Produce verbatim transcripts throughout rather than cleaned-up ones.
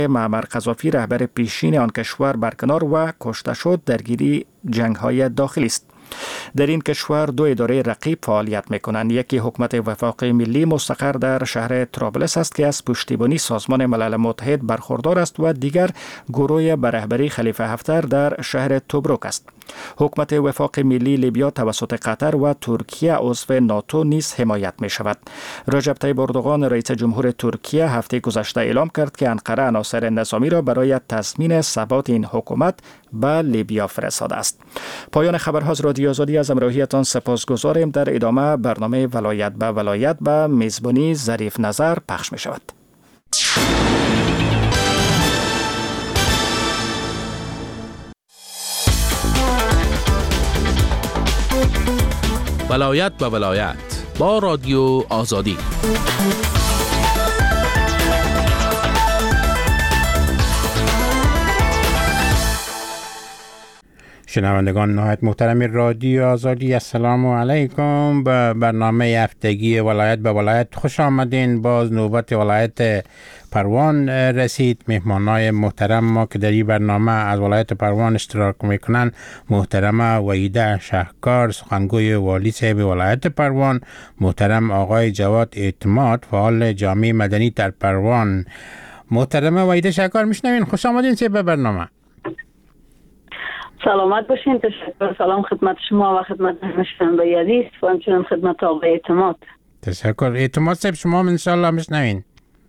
معمر قذافی رهبر پیشین آن کشور برکنار و کشته شد درگیری جنگ‌های داخلی است. در این کشور دو اداره رقیب فعالیت می‌کنند. یکی حکومت وفاق ملی مستقر در شهر طرابلس است که از پشتیبانی سازمان ملل متحد برخوردار است و دیگر گروه به رهبری خلیفه حفتر در شهر توبروک است. حکومت وفاق ملی لیبیا توسط قطر و ترکیه عضو ناتو نیز حمایت می شود. رجب طیب اردوغان رئیس جمهور ترکیه هفته گذشته اعلام کرد که انقره عناصر نظامی را برای تضمین ثبات این حکومت به لیبیا فرستاده است. پایان خبرها از رادیو آزادی. از همراهیتان سپاسگزاریم. در ادامه برنامه ولایت به ولایت به میزبانی ظریف نظر پخش می شود. ولایت به ولایت با رادیو آزادی. شنوندگان نهایت محترم رادیو آزادی، السلام علیکم. به برنامه هفتگی ولایت به ولایت خوش آمدین. باز نوبت ولایت پروان رسید. مهمانای محترم ما که در این برنامه از ولایت پروان اشتراک میکنن، محترم وحیده شهکار سخنگوی والی صاحب ولایت پروان، محترم آقای جواد اعتماد فعال جامعه مدنی در پروان. محترم وحیده شهکار میشنوین، خوش آمدین به برنامه. سلامت باشین. تشکر. سلام خدمت شما و خدمت شنوندگان عزیز و همچنین خدمت آقای اعتماد. تشکر. اعتماد صاحب شما ان شاء الله میشنوین.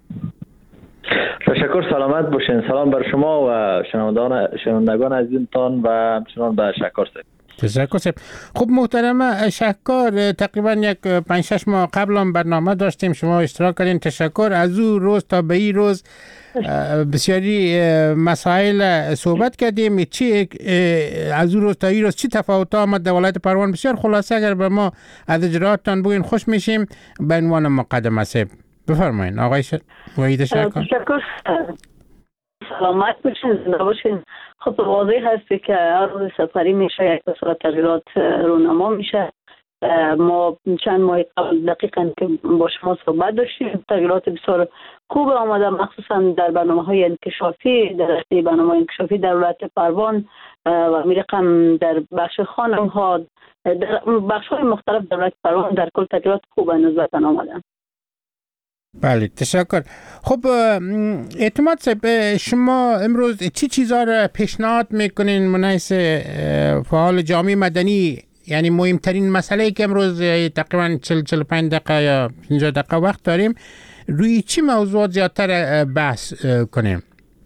تشکر. سلامت باشین. سلام بر شما و شنوندگان شنوندگان عزیزتان و همچنین به شکار صاحب. تشکر صاحب. خب محترم شکار، تقریبا یک پنج شش ماه قبل هم برنامه داشتیم، شما اشتراک کردین. تشکر. از او روز تا به این روز بسیاری مسائل صحبت کردیم. چی از او روز تا این روز چی تفاوت آمد در ولایت پروان؟ بسیار خلاصه اگر به ما از اجراءاتتان بگین خوش میشیم. به عنوان مقدمه صاحب بفرمایید. آقای وحیده شهکار. تشکر. سلامت باشین، زنده باشین. خب واضح هستی که هر روز سفری میشه یک بسیار تغییرات رونما میشه. ما چند ماه قبل دقیقاً که با شما صحبت داشتیم، تغییرات بسیار خوب آمده، مخصوصا در برنامه‌های انکشافی، در رشته برنامه‌های انکشافی در ولایت پروان و میرقم در بخش خانم‌ها، در بخش‌های مختلف در ولایت پروان در کل تغییرات خوب نسبتاً آمده. بله تشکر. خب اعتماد صاحب، شما امروز چی چیزا را پیشنهاد میکنین منحیث فعال جامعه مدنی؟ یعنی مهمترین مسئله که امروز تقریبا چهل چهل و پنج دقیقه یا پنجاه دقیقه وقت داریم، روی چی موضوعات زیادتر بحث کنیم؟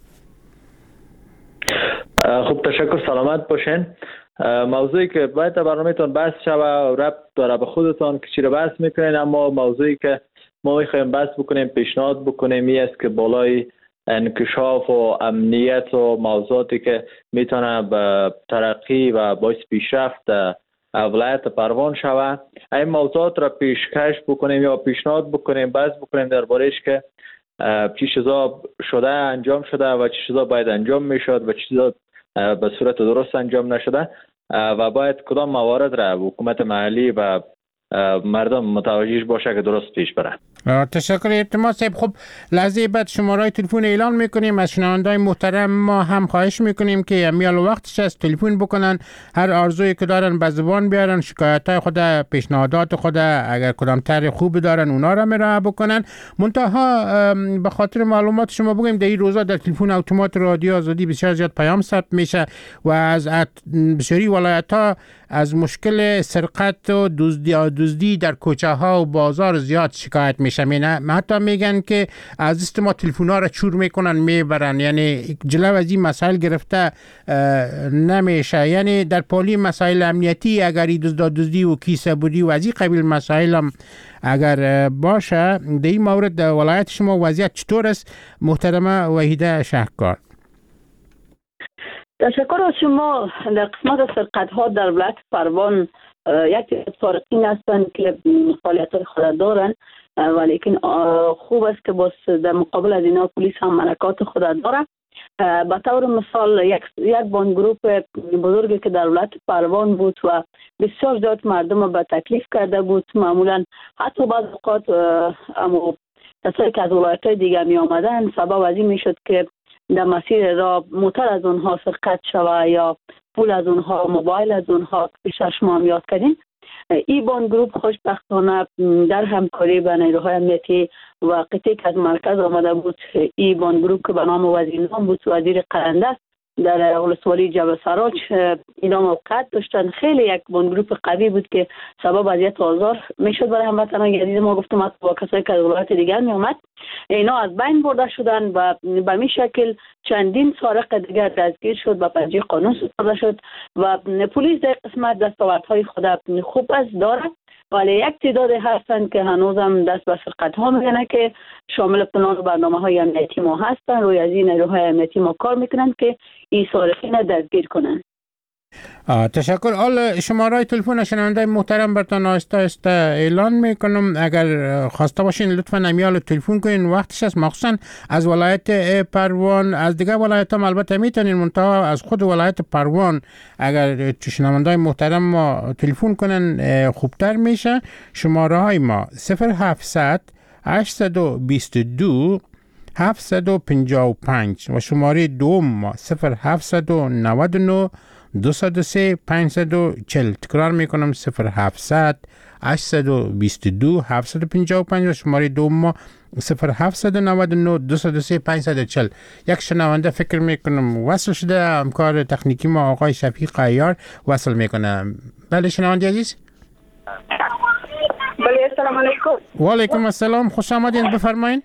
خب تشکر. سلامت باشین. موضوعی که باید در برنامه‌تان بحث شوه و ربط داره به خودتان که چی را بحث میکنین، اما موضوعی که ما میخوایم بحث بکنیم، پیشنهاد بکنیم این است که بالای انکشاف و امنیت و موضوعاتی که میتونه به ترقی و باعث پیشرفت ولایت پروان شوه، این موضوعات را پیشکش بکنیم یا پیشنهاد بکنیم، بحث بکنیم درباره‌اش که چی چیزا شده انجام شده و چی چیزا باید انجام میشد و چی چیزا به صورت درست انجام نشده و باید کدام موارد را حکومت محلی و مردم متوجهش باشه که درست پیش بره. تشکر اعتماد صاحب. خب لحظه بعد شماره تلفن اعلان میکنیم. از شنوندگان محترم ما هم خواهش میکنیم که میال وقتش از تلفن بکنن، هر آرزویی که دارن به زبان بیارن، شکایت‌های خود، پیشنهادات خود، اگر کدام طرح خوب دارن اونا را مراجعه بکنن. منتها به خاطر معلومات شما بگیم در این روزا در تلفن اتومات رادیو آزادی بسیار زیاد پیام ثبت میشه و از بسیاری ولایت‌ها از مشکل سرقت و دزدی دزدی در کوچه ها و بازار زیاد شکایت میشه. نه حتی میگن که از است ما تلفن ها را چور میکنن میبرن، یعنی جلو از این مسائل گرفته نمیشه. یعنی در پالی مسائل امنیتی اگر دزد دزدی و کیسه بودی و از این قبیل مسائل هم اگر باشه، در این مورد در ولایت شما وضعیت چطور است محترمه وحیده شهکار؟ تشکر از شما. در قسمت سرقت ها در ولایت پروان یک فارقین هستند که فعالیت خود دارند، ولیکن خوب است که باز در مقابل از اینا پلیس هم ملکات خود داره. به طور مثال یک یک بانگروپ بزرگی که در ولایت پروان بود و بسیار زیاد مردم به تکلیف کرده بود، معمولا حتی بعض اوقات اما کسایی که از ولایت‌های دیگه می آمدن سبب از این می شد که در مسیر را موتور از اونها سرقت شوه یا پول از اونها، موبایل از اونها بیشتر شما هم یاد کردین. ای بان گروپ خوشبختانه در همکاری با نیروهای امنیتی و قطعی که از مرکز آمده بود، ای بان گروپ که به نام وزیر نام بود، وزیر قرنده در ولسوالی جبل سراج، اینا موقعیت داشتن. خیلی یک بان گروپ قوی بود که سبب اذیت و آزار میشد برای هموطنان عزیز ما. گفتم با کسایی که از ولایت دیگر می اومد، اینا از بین برده شدن و به این شکل چندین سارق دیگر دستگیر شد و پنجه قانون سپرده شد و پلیس در قسمت دستاوردهای خود خوب از داره، ولی یک تعداد هستند که هنوزم دست به سرقت ها میزنه که شامل پلان و برنامه های امنیتی ما هستن. روی از این نیروهای امنیتی ما کار میکنن که این سارقین دستگیر کنن. تشکر. حال شماره تلفن شنونده محترم براتون آهسته آهسته اعلان میکنم. اگر خواسته باشین لطفا امیال تلفن کنین، وقتش است. مخصوصا از ولایت پروان، از دیگه ولایت هم البته میتونین، منتها از خود ولایت پروان اگر شنونده محترم ما تلفن کنن خوبتر میشه. شماره های ما صفر هفتصد هشتصد و بیست و دو هفتصد و پنجاه و پنج و شماره دوم ما صفر هفتصد و نود و نه دویست و سه پانصد و چهل. تکرار میکنم صفر هفتصد هشتصد و بیست و دو هفتصد و پنجاه و پنج و شماره دوم ما صفر هفتصد و نود و نه دویست و سه پانصد و چهل. یک شنونده فکر میکنم وصل شده، همکار تکنیکی ما آقای شفیق عیار وصل میکنم. بله شنونده عزیز. بله السلام علیکم. و علیکم السلام، خوش آمدین، بفرمایید.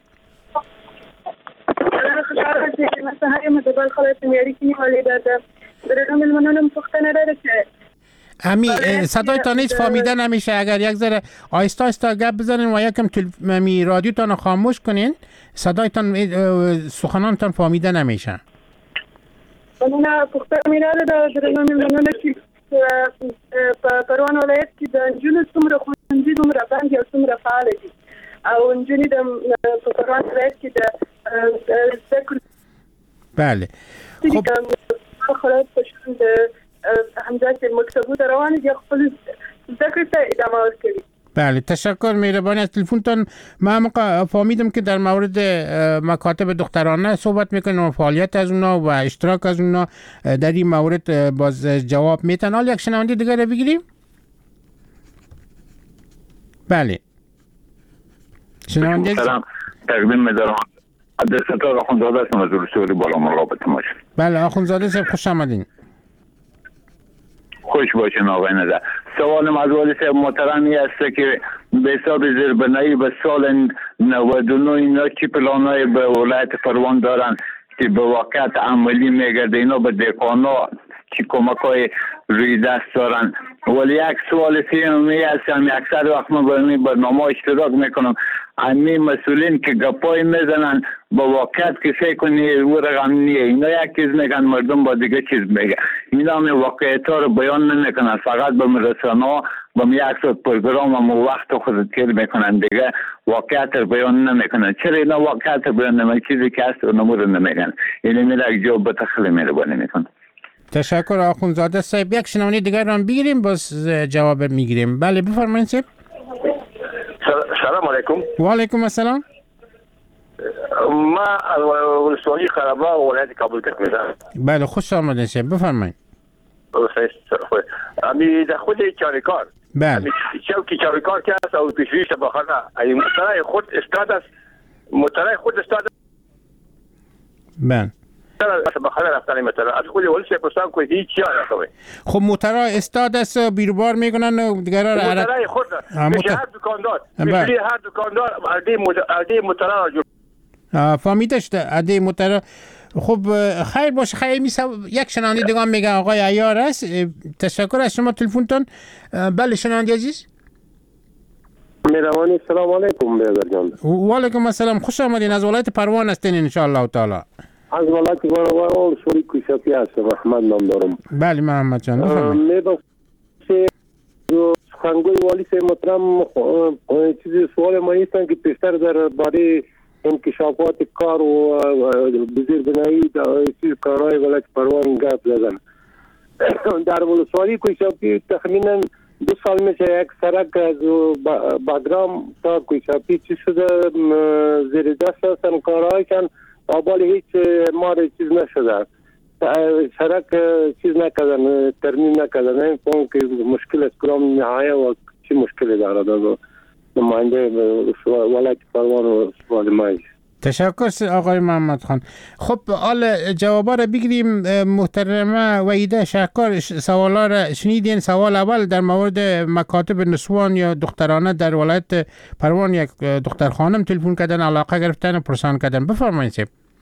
خوشحال هستم. مثلا هر یوم دبال خلاص میاری که حالی داده درم منم پختنه داره که امی صدایتان هیچ فهمیده نمیشه. اگر یک ذره آهسته آهسته گپ بزنین و یکم می رادیوتان خاموش کنین، صدایتان سخنانتان فهمیده نمیشه. من پختنه میاره درم منم که پروان ولایت که دنجون څومره خوندي دومره باندې او څومره فعال دي او نجونې د پروان ولایت کې د ذکر. بله خب خلاص پشت همداسې مکتبو ته روان دي، خپل ذکر ته ادامه ورکوي. بله تشکر، مهربانی از تلفنتان. من فهمیدم که در مورد مکاتب دخترانه صحبت میکنن و فعالیت از اونا و اشتراک از اونا در این مورد باز جواب میتن. حالا یک شنونده دیگر رو بگیریم. بله شنونده سلام تقدیم می‌دارم. عبدالستار آخونزاده هستم از ولسوالی بالا مراقبت ماش. بله آخونزاده صاحب خوش آمدین. خوش باشین آقای نظر. سوالم از والی صاحب محترمی است که به حساب زیربنایی به سال نود و نه اینا چی پلانای به ولایت پروان دارن که به واقعیت عملی میگرده؟ اینا به دهقانا چی کمکای روی دست دارن؟ ولی یک سوال سیمی است، همی اکثر وقت من به برنامه اشتراک میکنم، همی مسئولین که گپای میزنن با واقعیت کسی کنی او رقم نیه. اینا یک چیز میگن، مردم با دیگه چیز میگن. اینا همی واقعیت ها رو بیان نمیکنن، فقط به رسانه ها با می یک ساعت پروگرام هم وقت خود تیر میکنن، دیگه واقعیت رو بیان نمیکنن. چرا اینا واقعیت رو بیان نمیکنن؟ چیزی که هست اونمو رو نمیگن. اینه میره یک جواب بتخلی میره بانی میکنن. تشکر آخونزاده صاحب. یک شنونده دیگر رو هم بگیریم باز جواب میگیریم. بله بفرمایید صاحب. سلام علیکم. و علیکم السلام. ما از ولسوالی قره‌باغ ولایت کابل تک میزنم. بله خوش آمدید صاحب، بفرمایید. امی در خود چاریکار. بله. چوکی چاریکار که است او پیشویش بخانه ای مطلع خود استاد است، مطلع خود استاد. بله. بخانه رفتن مثلا از خود ولسی پرسان که هیچ چیزی نکنه. خب مطلع استاد است بیروبار میکنن و دیگران را مطلع خود میشه هر دکاندار، میشه هر دکاندار عادی عادی مطلع جو. فهمیده شده عادی مطلع. خب خیر باشه. خیر میسه یک شنونده دیگه میگه آقای عیار است. تشکر از شما تلفنتون. بله شنونده عزیز. مهربانی. سلام علیکم برادر جان. و علیکم السلام، خوش آمدین. از ولایت پروان هستین ان شاء الله تعالی. از ولایت پروان شوری کوشاتی هستم، احمد نام دارم. بله محمد جان بفرمایید. میدونم که سخنگوی والی صاحب محترم چیز سوال ما هستن که پیشتر در باره انکشافات کار و بزیربنایی چیز کارهای ولایت پروان گپ زدن. در ولسوالی کوشاتی تخمینا دو سال میشه یک سرک از باگرام تا کوشاتی چی شده زیر دست هستن کارهایشان آبال هیچ ما چیز نشده، سرک چیز نکردن، ترمیم نکردن. این فهم که مشکل از کدام نهایه و چی مشکلی دارد از نماینده ولایت پروان و سوال مایی. تشکر آقای محمد خان. خب حال جوابا را بگیریم. محترمه وحیده شهکار، سوالا را شنیدین. سوال اول در مورد مکاتب نسوان یا دخترانه در ولایت پروان، یک دختر خانم تلفن کردن، علاقه گرفتن و پرسان کردن. بفرمایید.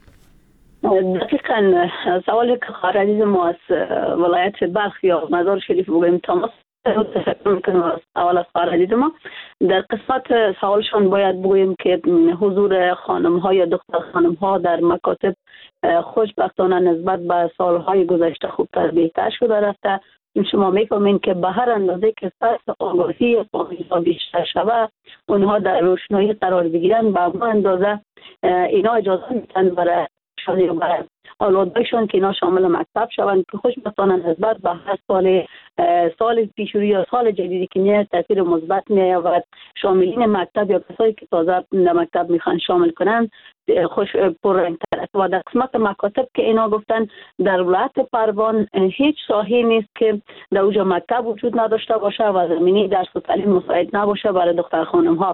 دقیقاً سوالی که خارجی ما از ولایت بلخ یا مزار شریف بگویم تماس تشکر میکنم از اول از خارجی ما. در قسمت سوالشان باید بگویم که حضور خانم ها یا دختر خانم ها در مکاتب خوشبختانه نسبت به سالهای گذشته خوبتر بهتر شده رفته. شما میفهمین که به هر اندازه که سطح آگاهی فامیل‌ها بیشتر شود، اونها در روشنایی قرار بگیرن، به اون اندازه اینا اجازه میتن برای شانی و برای اولادشان که اینا شامل مکتب شوند که خوشبختانه نسبت به هر سال سال پیشروی یا سال جدیدی که میاد تاثیر مثبت میآورد. شاملین مکتب یا کسایی که تازه در مکتب میخوان شامل کنن خوش پررنگ‌تر است. و در قسمت مکاتب که اینا گفتن در ولایت پروان هیچ ساحه نیست که در اونجا مکتب وجود نداشته باشه و زمینی درس و تعلیم مساعد نباشه برای دختر خانم ها.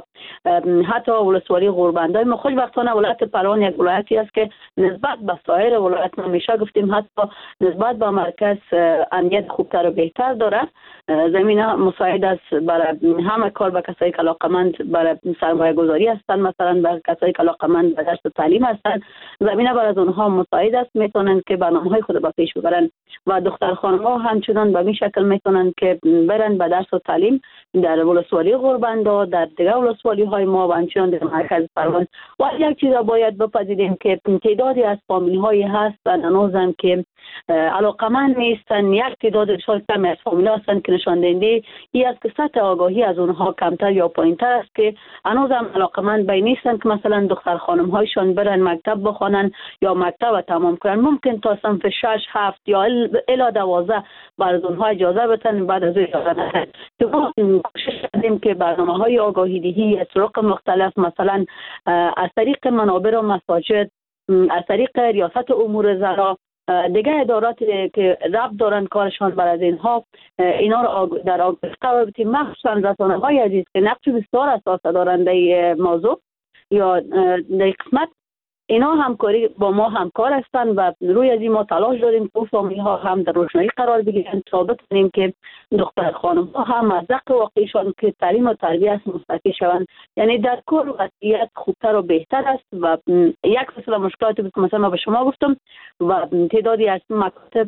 حتی ولسوالی غوربندای ما خوشبختانه ولایت پروان یک ولایتی است که نسبت به سایر ولایت ما میشه گفتیم حتی نسبت به مرکز امنیت خوبتر و بهتر داره. زمینه مساعد است برای همه کار به کسایی که علاقمند برای سرمایه گذاری هستند، مثلا برای کسایی که علاقمند به درس و تعلیم هستند. زمینه برای از اونها مساعد است، میتونن که برنامه‌های خود به پیش ببرن و دختر خانم‌ها همچنان به این شکل میتونن که برن به درس و تعلیم در ولسوالی غوربندا، در دیگر ولسوالی‌های ما و همچنان در مرکز پروان. و یک چیز باید بپذیریم که تعدادی از فامیل‌های هستند هنوزم که علاقمند نیستن. یک تعداد شاید کمی از فامیل‌ها هستند که نشان دهنده این است که سطح آگاهی از اونها کمتر یا پایین‌تر است که هنوزم علاقمند به نیستن که مثلا دختر خانم‌هایشان برن مکتب بخوانن یا مکتب تمام کنن. ممکن تا صنف شش هفت یا الی دوازده برای اونها اجازه بدن، بعد از اجازه ندن. که ما کوشش کردیم که برنامه‌های آگاهی دهی از طرق مختلف، مثلا از طریق منابر و مساجد، از طریق ریاست امور زنا، دیگه ادارات که ربط دارن کارشان بر از اینها، اینا رو در آگاهی قرار بدیم. مخصوصا رسانه‌های عزیز که نقش بسیار اساسی دارند در موضوع یا در قسمت، اینا همکاری با ما همکار هستند و روی از این ما تلاش داریم که فامیل ها هم در روشنایی قرار بگیرن تا بتونیم که دختر خانم ها هم از حق واقعیشان که تعلیم و تربیت مستفید شوند. یعنی در کل وضعیت خوبتر و بهتر است و یک فصل مشکلاتی بود که مثلا ما به شما گفتم و تعدادی از مکاتب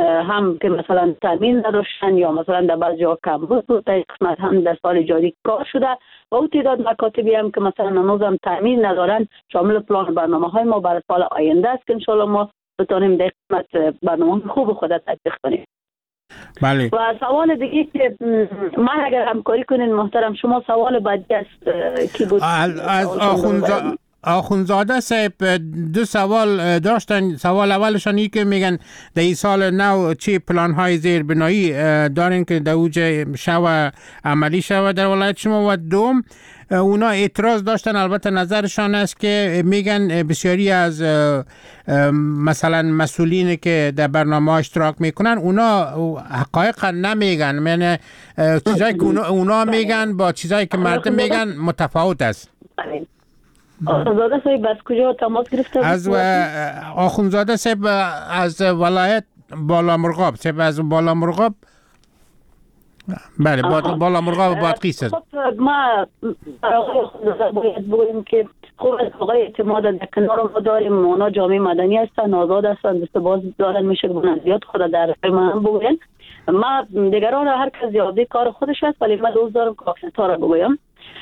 هم که مثلا تامین نداشتن یا مثلا در بعضی جا کم بود، در قسمت هم در سال جاری کار شده و اون تعداد مکاتبی هم که مثلا هنوزم تامین ندارن شامل پلان برنامه های ما برای سال آینده است که انشالله ما بتونیم در قسمت برنامه خوب خود تطبیق کنیم. بله. و سوال دیگه که من اگر همکاری کنین محترم، شما سوال بعدی است کی بود؟ از آخوندزاده آخوندزاده صاحب دو سوال داشتن. سوال اولشان این که میگن در این سال نو چه پلان های زیربنایی دارین که در اوج شو عملی شو در ولایت شما؟ و دوم اونا اعتراض داشتن، البته نظرشان است که میگن بسیاری از مثلا مسئولین که در برنامه اشتراک میکنن اونا حقایق نمیگن، یعنی چیزایی که اونا, اونا میگن با چیزایی که مردم میگن متفاوت است. آخوندزاده صاحب از کجا تماس گرفته؟ از آخوندزاده صاحب از ولایت بالا مرغاب. صاحب از بالا مرغاب. بله بالا مرغاب بادغیس است. خب ما برای آخوندزاده باید بگویم که خوب از آقای اعتماد در کنار ما داریم. اونا جامعه مدنی هستن، آزاد هستن، دستباز دارن، میشه که بنظریات خود در من بگوین. ما دیگران هر کس زیاده کار خودش است، ولی من دوست دارم که اکثرها را بگویم.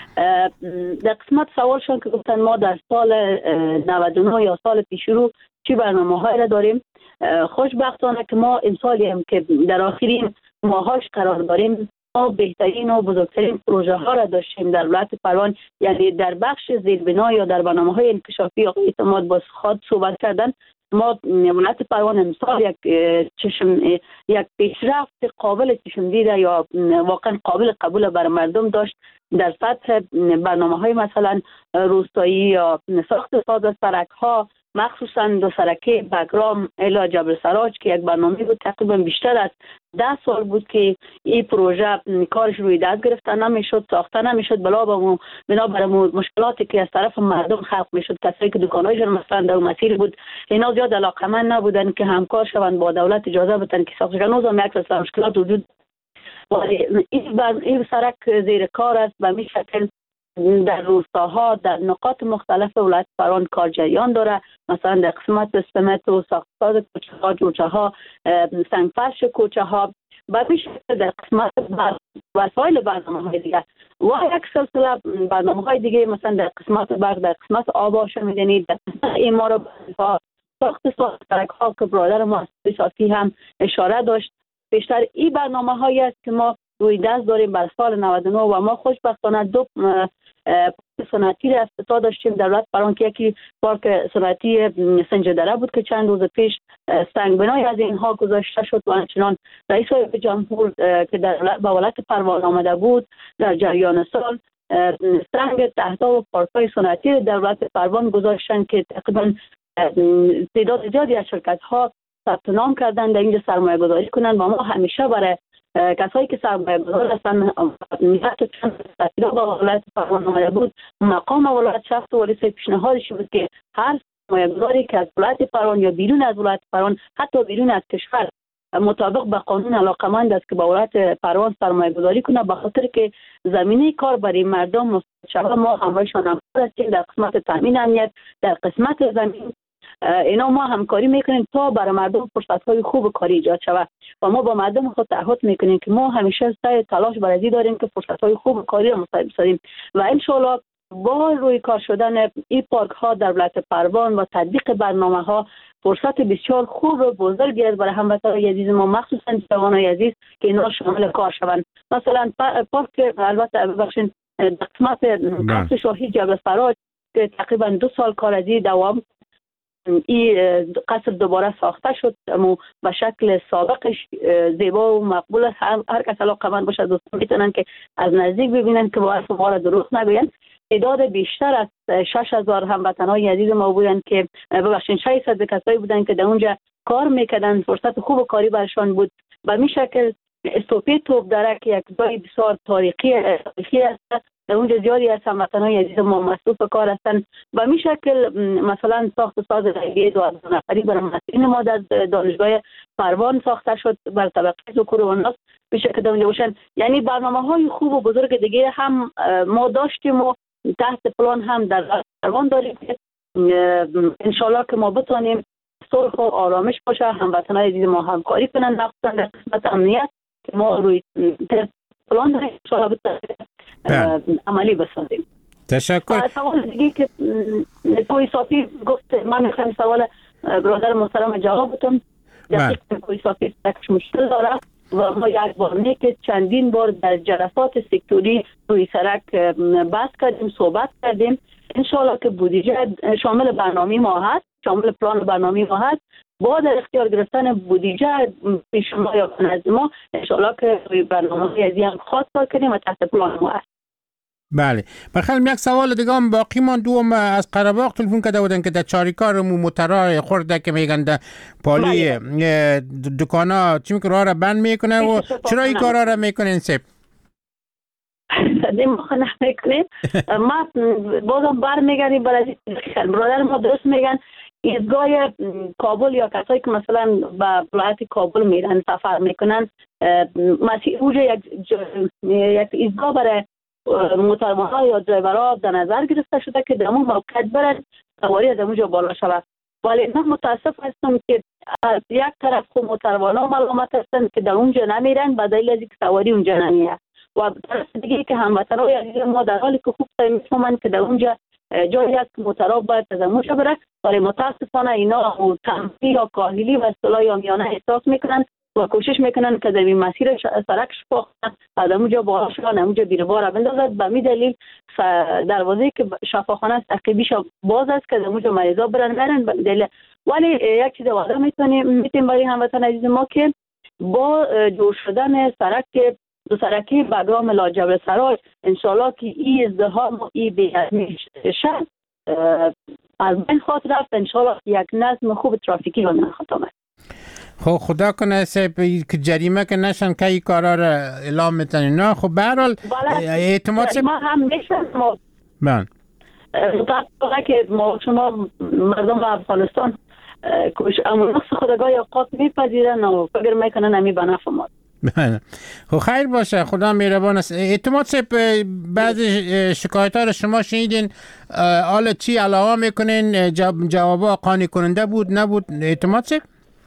در قسمت سوالشون که گفتن ما در سال نود و نه یا سال پیش رو چی برنامه های را داریم، خوشبختانه که ما امسالی هم که در آخرین ماهاش قرار داریم، ما بهترین و بزرگترین پروژه ها را داشتیم در ولایت پروان. یعنی در بخش زیربنا یا در برنامه های انکشافی آقای اعتماد با خود صحبت کردن، ما ولایت پروان امسال یک چشم یک پیشرفت قابل چشم دیده یا واقعا قابل قبول بر مردم داشت در سطح برنامه های مثلا روستایی یا ساخت ساز سرک ها مخصوصا دو سرکه بگرام الی جبل سراج که یک برنامه بود تقریبا بیشتر از ده سال بود که این پروژه کارش روی دست گرفته نمیشد، ساخته نمیشد، بلا به بنابر مشکلاتی که از طرف مردم خلق میشد. کسایی که دکانایشون مثلا در مسیر بود اینا زیاد علاقمند نبودن که همکار شوند با دولت، اجازه بدن که ساخته شود. هم یک سری مشکلات وجود این این سرک زیر کار است و می شکل در روستاها در نقاط مختلف ولایت فران کار جریان داره. مثلا در قسمت سمت و ساختساز کوچه ها، جوچه ها، سنگفرش کوچه ها و میشه در قسمت وسایل برنامه های دیگه و یک سلسله برنامه های دیگه مثلا در قسمت برق، در قسمت آب شمیدنی، در قسمت ایمار ها، ساخت سرک ها که برادر ما صافی هم اشاره داشت. بیشتر این برنامه هایی است که ما روی دست داریم بر سال نود و نه و ما خوشبختانه دو پارک صنعتی را افتتاح داشتیم در ولایت فران که یکی پارک صنعتی سنجدره بود که چند روز پیش سنگ بنای از اینها گذاشته شد و همچنان رئیس جمهور که در ولایت فرمان آمده بود در جریان سال سنگ تحتا و پارک های صنعتی در ولایت فرمان گذاشتن که تقریبا تعداد زیادی از شرکت ها ثبت نام کردن در اینجا سرمایه گذاری کنند و ما همیشه برای کسایی که سرمایه گذار هستن حتی چند سفیرها با ولایت فرمان آمده بود مقام ولایت شفت و رئیس پیشنهادش بود که هر سرمایه گذاری که از ولایت فرمان یا بیرون از ولایت فرمان حتی بیرون از کشور مطابق به قانون علاقمند است که با ولایت فرمان سرمایه گذاری کنه، به خاطر که زمینه کار برای مردم مستشفى ما همراهشان هم هستیم در قسمت تامین امنیت، در قسمت زمین اینا ما همکاری میکنیم تا برای مردم فرصت‌های خوب کاری ایجاد شود و ما با مردم خود تعهد میکنیم که ما همیشه سعی تلاش برای داریم که فرصت‌های خوب کاری را مساعد بسازیم و ان شاءالله با روی کار شدن این پارک ها در ولایت پروان و تطبیق برنامه ها فرصت بسیار خوب و بزرگی است برای هموطنان عزیز ما، مخصوصا جوانان عزیز که اینا شامل کار شوند. مثلا پارک البته ببخشید قسمت قصر شاهی جبل سراج که تقریبا دو سال کار ازی دوام این قصر دوباره ساخته شد اما به شکل سابقش زیبا و مقبول است. هر کس علاقه‌مند باشه دوستان میتونن که از نزدیک ببینن که با اسم ما درست نگوین. تعداد بیشتر از شش هزار هموطنان عزیز ما بودن که ببخشید ششصد کسایی بودن که در اونجا کار میکردن، فرصت خوب کاری برشان بود. به این شکل استوپی توپ دره که یک جای بسیار تاریخی است، در اونجا زیادی از هموطنان عزیز ما مصروف کار هستند. به این شکل مثلا ساخت ساز ریلی دو نفری برای مسئولین ما در دانشگاه پروان ساخته شد بر طبقه ذکور و اناث به شکل در اونجا باشن. یعنی برنامه های خوب و بزرگ دیگه هم ما داشتیم و تحت پلان هم در پروان داریم که انشالله که ما بتونیم صلح و آرامش باشه، هموطنان عزیز ما همکاری کنن، مخصوصا در قسمت امنیت که ما روی پلان داریم انشالله بتونیم عملی بسازیم. تشکر. سوال دیگه که کوی صافی گفت من میخوام سوال برادر محترم جواب بدم. دقیقاً کوی صافی تکش مشکل داره و ما یک بار نه که چندین بار در جلسات سکتوری روی سرک بحث کردیم، صحبت کردیم. انشالله که بودجه شامل برنامه ما هست، شامل پلان برنامه ما هست. با در اختیار گرفتن بودجه پیش ما یا نزد ما انشالله که روی برنامه ازی هم خاص کار کنیم و تحت پلان ما هست. بله. بخیل یک سوال دیگه هم باقی من دوم از قره‌باغ تلفن کرده بودن که در چاریکار موترای خورده که میگن در پالی دکانا چی میکنه راه را بند میکنه و چرا این کارا را میکنین سب؟ دیم خانه میکنیم ما بازم بر میگنیم برای برادر ما درست میگن ایستگاه کابل یا کسایی که مثلا به ولایت کابل میرن سفر میکنن مسیر اوجه یک یک ایستگاه برای موترها یا درایورها در نظر گرفته شده که در اون موقعیت برن سواری از اونجا بالا شود. ولی من متاسف هستم که از یک طرف خود موترها ملامت هستند که در اونجا نمیرن به دلیل اینکه سواری اونجا نمیه و طرف دیگه که هموطنان عزیز ما در حالی که خوب میفهمند که در اونجا جایی است که موترها باید از اونجا بره، ولی متاسفانه اینا تنبیه یا کاهلی و اصطلاح عامیانه احساس میکنن و کوشش میکنن که در این مسیر سرک شفاخته از اونجا بالا شدن اونجا بیروبار بندازد. به می دلیل دروازه که شفاخانه است عقیبیش باز است که در اونجا مریضا برن برن به دلیل. ولی یک چیز واضح میتونیم میتونیم برای هموطن عزیز ما که با جور شدن سرک دو سرکی بگرام الی جبل سراج انشالله که این ازدحام و این بی‌نظمی شد از این خاطر رفت انشاءالله یک نظم خوب ترافیکی رو نخواهد آمد. خب خدا کنه که جریمه که نشن که این کارا را اعلام میتنی. نه خب به هر حال اعتماد جریمه هم نیستن. ما من متاسفانه که ما شما مردم افغانستان کش امروز خودگاه اوقات میپذیرن و فکر میکنن همی به نفع ما. خب خیر باشه، خدا مهربان است. اعتماد صاحب بعضی شکایت ها رو شما شنیدین، حالا چی علاوه میکنین؟ جوابا قانع کننده بود نبود اعتماد صاحب؟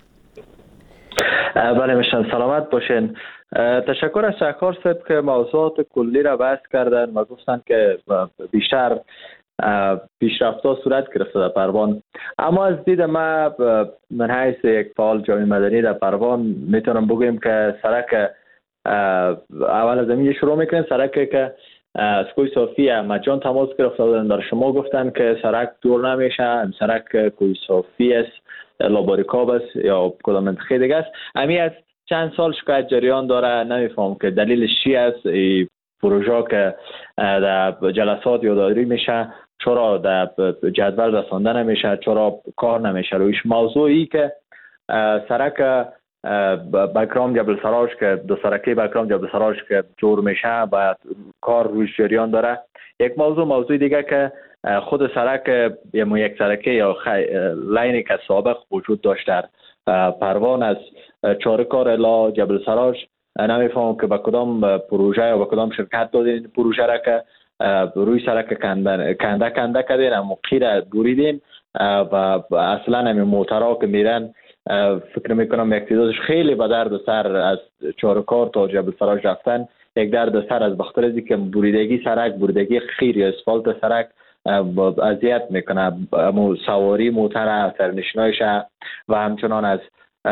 بله میشن سلامت باشین. تشکر از شهکار صاحب که موضوعات کلی را بحث کردن و گفتن که بیشتر پیشرفت‌ها صورت گرفته در پروان. اما از دید ما من حیث یک فعال جامعه مدنی در پروان میتونم بگویم که سرک اول از زمین شروع میکنیم. سرکی که از کوی صافی احمد جان تماس گرفته بودن در شما گفتن که سرک دور نمیشه، سرک کوی صافی است، لاباریکاب است یا کدام منطقه دیگه است. امی از چند سال شکایت جریان داره، نمیفهم که دلیلش چی است. پروژه که در جلسات یادآوری میشه چرا در جدول رسانده نمیشه، چرا کار نمیشه رویش. موضوعی که سرک بکرام جبل سراج که دو سرکی بکرام جبل سراج که جور میشه باید کار رویش جریان داره. یک موضوع موضوع دیگه که خود سرک یا یک سرکی یا خی... لاینی که سابق وجود داشت در پروان از چارکار الی جبل سراج، نمیفهم که با کدام پروژه یا با کدام شرکت دادین پروژه را که روی سرک کنده کنده, کنده کردین، اما قیر بریدین و اصلا همین موترها که میرن فکر میکنم یک تعدادش خیلی به درد سر از چارکار تا جبل سراج رفتن. یک درد سر از بخاطر از اینکه بریدگی سرک، بریدگی خیر یا اسفالت سرک اذیت میکنه مو سواری موتر، سرنشینایش و همچنان از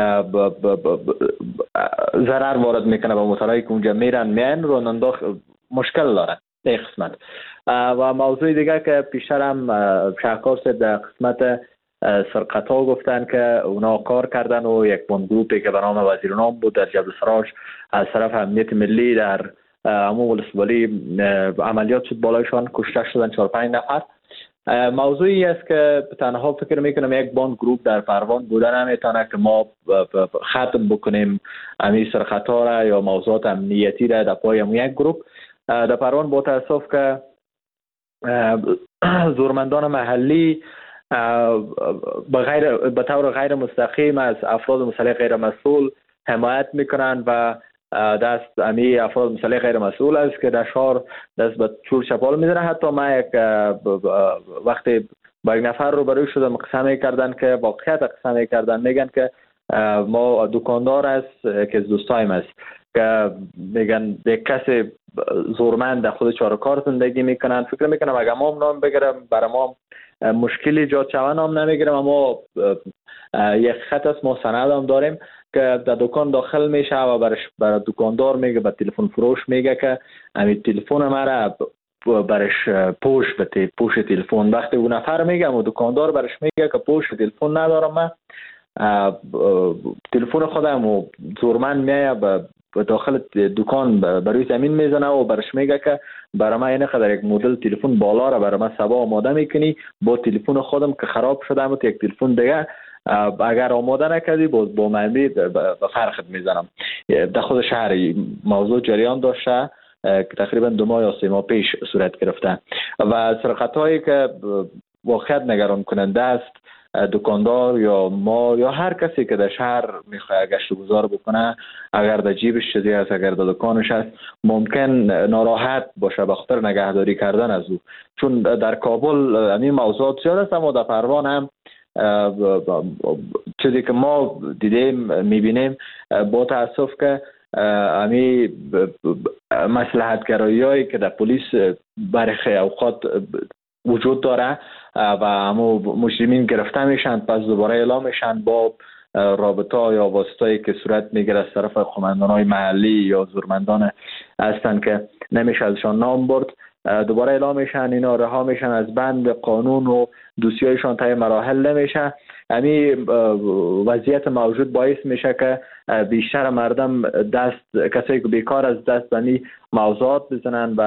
ضرر وارد میکنه به موترهایی که اونجا میرن میان رو ننداخ مشکل داره این قسمت. و موضوع دیگه که پیشتر هم شهکار صاحب در قسمت سرقت ها گفتن که اونا کار کردن و یک بند گروپی که به نام وزیر نام بود در جبل سراج از طرف امنیت ملی در امو ولسوالی عملیات شد، بالایشان کشته شدن چهار پنج نفر. موضوعی است که تنها فکر میکنم یک باند گروپ در پروان بودن نمیتونه که ما ختم بکنیم امی سرقت ها را یا موضوعات امنیتی را در پای یک گروپ. در پروان با تاسف که زورمندان محلی به غیر به طور غیر مستقیم از افراد مسلح غیر مسئول حمایت میکنند و دست امی افراد مسلح غیر مسئول است که در شهر دست به چور چپال میزنه. حتی ما یک وقتی با یک نفر رو بروی شدم قسم کردن که واقعیت قسم کردن میگن که ما دکاندار است که از دوستایم است که میگن یک کسی زورمند در خود چارکار زندگی میکنن. فکر میکنم اگر ما نام بگیرم برای ما مشکلی ایجاد شود نام نمیگیرم، اما یک خط است ما سند هم داریم که در دکان داخل میشه و برش برای دکاندار میگه به تلفن فروش میگه که همین تلفن مرا برش پوش به پوش تلفن. وقتی اون نفر میگه و دکاندار برش میگه که پوش تلفن ندارم من، تلفن خودم و زورمند میایه به داخل دکان برای زمین میزنه و برش میگه که برای من اینه قدر یک مدل تلفن بالا را برای من سبا آماده میکنی با تلفن خودم که خراب شده و یک تلفن دیگه اگر آماده نکردی باز با معنی به فرقت میزنم. در خود شهر موضوع جریان داشته که تقریبا دو ماه یا سه ماه پیش صورت گرفته و سرقت هایی که واقعیت نگران کننده است. دکاندار یا ما یا هر کسی که در شهر میخواد گشت و گذار بکنه، اگر در جیبش چیزی هست، اگر در دکانش هست، ممکن ناراحت باشه به خاطر نگهداری کردن از او. چون در کابل همین موضوعات زیاد است، اما در پروان هم چیزی که ما دیدیم میبینیم با تاسف که همین مصلحت گرایی هایی که در پلیس برخی اوقات وجود داره و همو مجرمین گرفته میشن پس دوباره اعلام میشن با رابطه یا واسطه‌ای که صورت میگیره از طرف قماندان‌های محلی یا زورمندان هستن که نمیشه ازشان نام برد، دوباره اعلام میشن، اینا رها میشن از بند قانون و دوسیایشان طی مراحل نمیشه. همین وضعیت موجود باعث میشه که بیشتر مردم دست کسایی که بیکار از دست بنی موضوعات بزنن و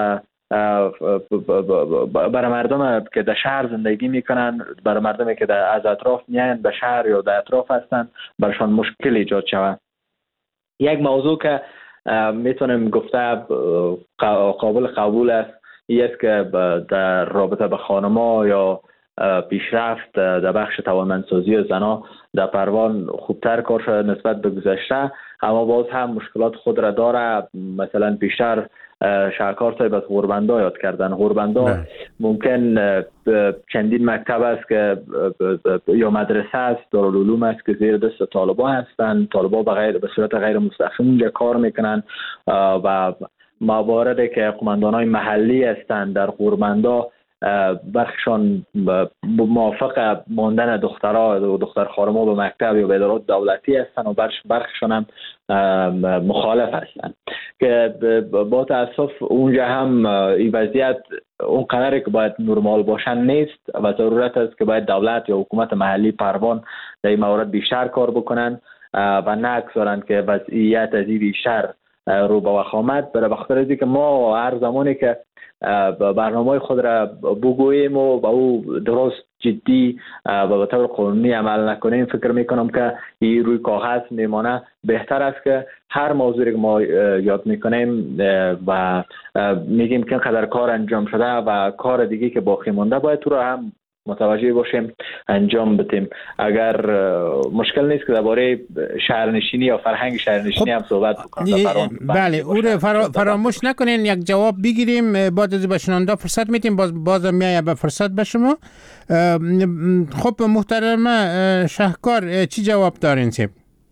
برای مردم که در شهر زندگی میکنن، برای مردمی که در از اطراف میان به شهر یا در اطراف هستن، برشان مشکل ایجاد شود. یک موضوع که میتونیم گفته قابل قبول است این است که در رابطه به خانم‌ها یا پیشرفت در بخش توانمندسازی زنان در پروان خوبتر کار شده نسبت به گذشته، اما باز هم مشکلات خود را داره. مثلا بیشتر شهرکار صاحب از غوربندا یاد کردن. غوربندا ممکن چندین مکتب است که یا مدرسه است، دارالعلوم است که زیر دست طالبان هستند. طالبان به غیر به صورت غیر مستقیم اونجا کار میکنن و مواردی که قماندانای محلی هستند در غوربندا برخشان موافق ماندن دخترها و دختر خانم‌ها به مکتب یا به ادارات دولتی هستند و برخشان هم مخالف هستند که با تاسف اونجا هم این وضعیت اون قدری که باید نرمال باشن نیست و ضرورت است که باید دولت یا حکومت محلی پروان در این مورد بیشتر کار بکنن و نگذارن که وضعیت از این بیشتر رو به وخامت بره. بخاطر از اینکه ما هر زمانی که برنامه خود را بگوییم و با او درست جدی و به طور قانونی عمل نکنیم، فکر میکنم که این روی کاغذ میمانه. بهتر است که هر موضوعی که ما یاد میکنیم و میگیم که اینقدر کار انجام شده و کار دیگه که باقی مونده باید تو را هم متوجه باشیم انجام بدیم. اگر مشکل نیست که درباره شهرنشینی یا فرهنگ شهرنشینی هم صحبت بکنیم. بله، او رو فرا... فراموش نکنین یک جواب بگیریم، بعد از به شنونده فرصت میتیم، باز باز میایه به فرصت به شما. خب محترمه شهکار چی جواب دارین سیب؟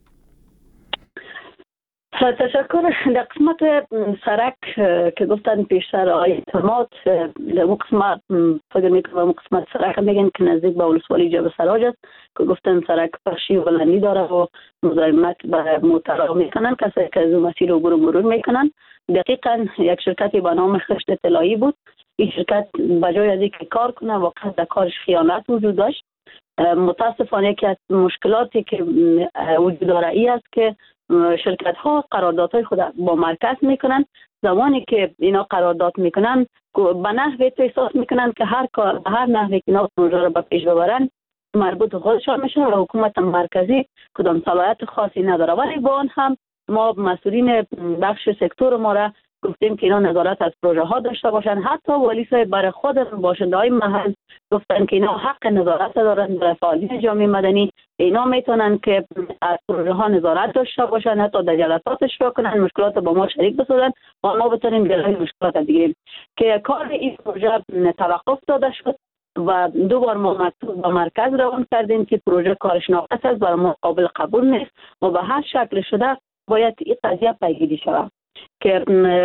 تشکر. در قسمت سرک که گفتن پیشتر آقای اعتماد، در اون قسمت فکر میکنم اون قسمت سرک میگن که نزدیک به ولسوالی جبل سراج است که گفتن سرک پخشی و بلندی داره و مزاحمت به موترها میکنن، کسی که از اون مسیر عبور مرور میکنن. دقیقا یک شرکتی به نام خشت اطلاعی بود. این شرکت بجای از اینکه کار کنه واقعا در کارش خیانت وجود داشت. متاسفانه یکی از مشکلاتی که وجود داره ای است که شرکت ها قراردادهای خود با مرکز میکنن. زمانی که اینا قرارداد میکنن به نحوی احساس میکنن که هر کار هر نحوی که اینا پروژه رو به پیش ببرن مربوط به خودشان میشه و حکومت مرکزی کدام صلاحیت خاصی نداره. ولی با آن هم ما مسئولین بخش سکتور ما را گفتیم که اینا نظارت از پروژه ها داشته باشن. حتی والی صاحب برای خود باشنده های محل گفتن که اینا حق نظارت دارن برای فعالین جامعه مدنی. اینا میتونن که از پروژه ها نظارت داشته باشن، حتی در جلسات اشتراک کنن، مشکلات با ما شریک بسازن و ما بتونیم جلوی مشکلات بگیریم. که کار این پروژه توقف داده شد و دو بار ما مکتوب به مرکز روان کردیم که پروژه کارش ناقص است، برای ما قابل قبول نیست و به هر شکل شده باید این قضیه پیگیری شود. که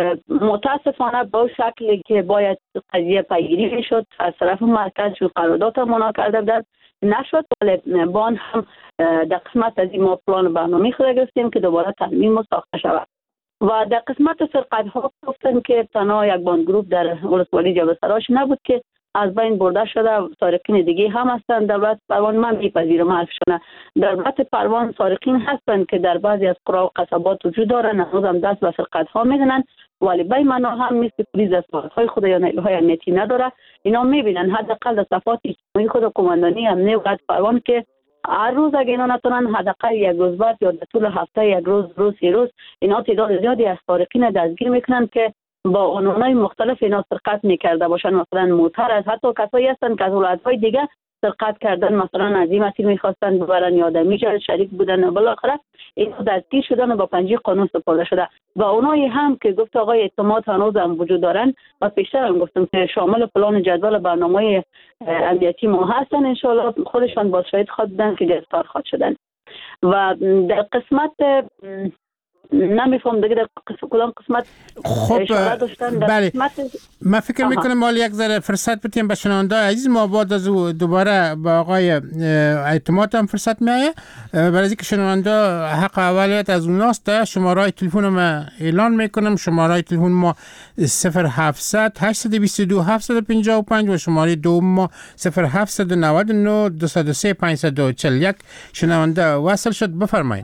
متاسفانه با شکلی که باید قضیه پیگیری میشد از طرف مرکز شد قرارداد منا کرده بود نشد، ولی با آن هم در قسمت از این ما پلان برنامه‌ای خود گرفتیم که دوباره ترمیم ساخته شود. و در قسمت سرقت ها گفتن که تنها یک باندگروپ در ولسوالی جبل سراج نبود که از بین برده شده، سارقین دیگه هم هستند. دولت پروان من میپذیرم حرفشونه. دولت پروان سارقین هستند که در بعضی از قرا و قصبات وجود دارن، هنوز هم دست به سرقت ها میزنن، ولی بای معنا هم نیست که پلیس دستگاه های خود یا نیروهای امنیتی نداره. اینا میبینن حداقل در صفات اجتماعی خود کماندانی امنیت ولایت پروان که هر روز اگه اینا نتونن حداقل یک روز بعد یا در طول هفته یک روز روز سه روز اینا تعداد زیادی از سارقین دستگیر میکنن که با عنوانهای مختلف اینا سرقت میکرده باشن. مثلا موتر از حتی کسایی هستن که از ولایت‌های دیگه سرقت کردن، مثلا از این مسیر میخواستن ببرن یا آدمی شریک بودن و بالاخره اینا دستگیر شدن و با پنجه قانون سپرده شده. و اونایی هم که گفت آقای اعتماد هنوز هم وجود دارن و پیشتر هم گفتم که شامل پلان جدول برنامه امنیتی ما هستن، انشالله خودشان با شاهد خود بودن که گرفتار خواهد شدن. و در قسمت نمیفهم دیگه در قسم کدام قسمت خب بله قسمت... من فکر میکنم مال یک ذره فرصت بتیم به شنونده عزیز ما بعد از دوباره با آقای اعتماد هم فرصت میایه برای اینکه شنونده حق اولیت از اوناست. شماره تلفن ما اعلان میکنم، شماره تلفن ما صفر هفتصد هشتصد و بیست و دو هفتصد و پنجاه و پنج و شماره دوم ما صفر هفتصد و نود و نه دویست و سه پانصد و چهل و یک. شنونده وصل شد، بفرمایید.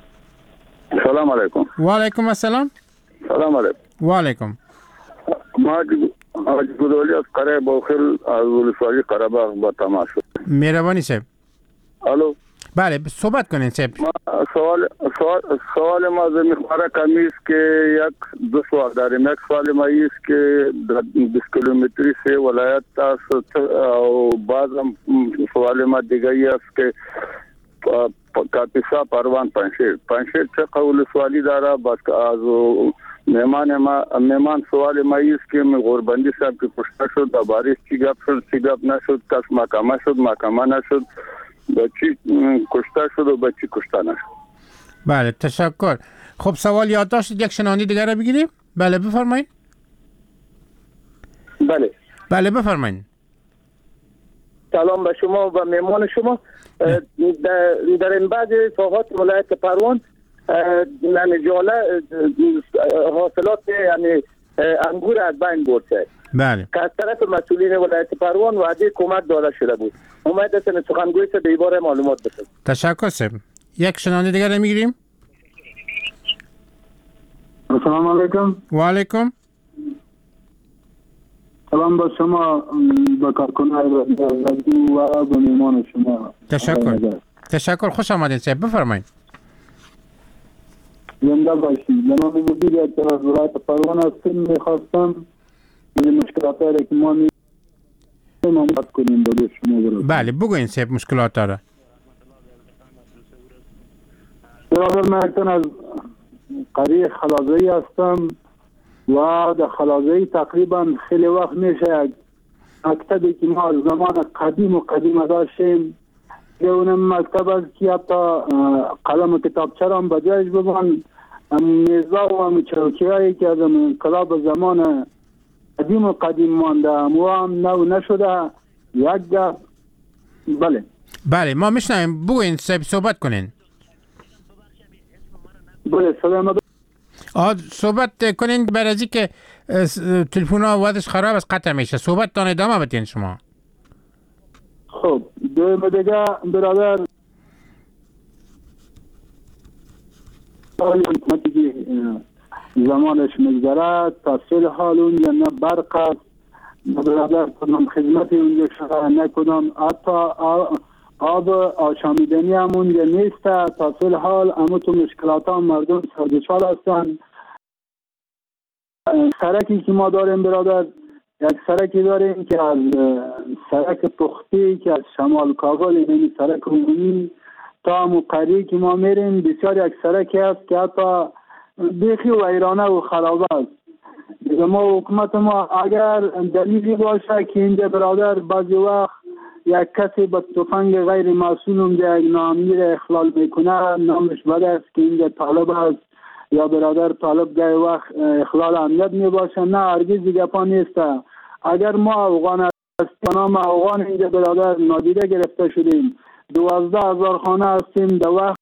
سلام علیکم. و علیکم السلام. سلام علیکم. و علیکم. ما حاج گلولی از قره باخل از ولسوالی قره‌باغ با تماس. مهربانی صاحب. الو. بله صحبت کنین صاحب. سوال سوال سوال ما از میخواره کمی است که یک دو سوال داریم. یک سوال ما است که بیست کیلومتری سه ولایت است و بعضم سوال ما دیگه است که کاپیسا پروان پنشیر پنشیر چه قول سوالی داره بس از مهمان ما مهمان سوال ما است که غربندی صاحب که کشته شد و بارش چی گپ شد چی گپ نشد کس محکمه شد محکمه نشد بچی کشته شد و بچی کشته نشد. بله تشکر. خب سوال یادداشت یک شنونده دیگر رو بگیریم. بله بفرمایید. بله بله بفرمایید. سلام به شما و مهمان شما. در این بعد ساحات ولایت پروان نمیجاله حاصلات یعنی انگور از بین برده. بله. که از طرف مسئولین ولایت پروان وعده کمک داده شده بود. امید است که سخنگوی سه دیوار معلومات بده. تشکر سر. یک شنونده دیگر رو میگیریم. السلام علیکم. و علیکم. سلام با شما با کارکنان رادیو و با مهمان شما. تشکر. تشکر خوش آمدید صاحب بفرمایید. زنده باشید. من مدیر از ولایت پروان هستم. میخواستم این مشکلات را که ما می ممنون کنیم با شما برای. بله بگوین صاحب مشکلات را. برادر من از قریه خلازه‌ای هستم و در خلازه‌ای تقریبا خیلی وقت میشه مکتبی که ما از زمان قدیم و قدیم داشتیم که اونم مکتب است که حتی قلم و کتابچه را هم به جایش ببرن میزا و هم چوکی‌هایی که از انقلاب زمان قدیم و قدیم مانده و هم نو نشده یک گپ. بله بله ما میشنویم بگوین صاحب صحبت کنین. بله سلام. آه صحبت کنین برای از که تلفن ها وادش خراب است قطع میشه. صحبت تان ادامه بدین شما. خب دویم دیگه برادر زمانش میگذره تحصیل حال اونجا نه برق است نه برادر کنم خدمت اونجا شده نه کنم حتی آب آشامیدنی هم اونجا نیست. تحصیل حال اما تو مشکلات هم مردم سردشال هستن. سرکی که ما داریم برادر یک سرکی داریم که از سرک پختی که از شمال کابل یعنی سرک عمومی تا مقری که ما میریم بسیار یک سرکی است که حتی بیخی و ایرانه و خرابه است. دیگه ما حکومت ما اگر دلیلی باشه که اینجا برادر بعضی وقت یک کسی با تفنگ غیر مسئول اونجا یک نامی را اخلال میکنه نامش بده است که اینجا طالب است یا برادر طالب گاهی وقت اخلال امنیت میباشه. نه هرگز دیگه پا نیست. اگر ما افغان هستیم نام افغان اینجا برادر نادیده گرفته شدیم دوازده هزار خانه هستیم در وقت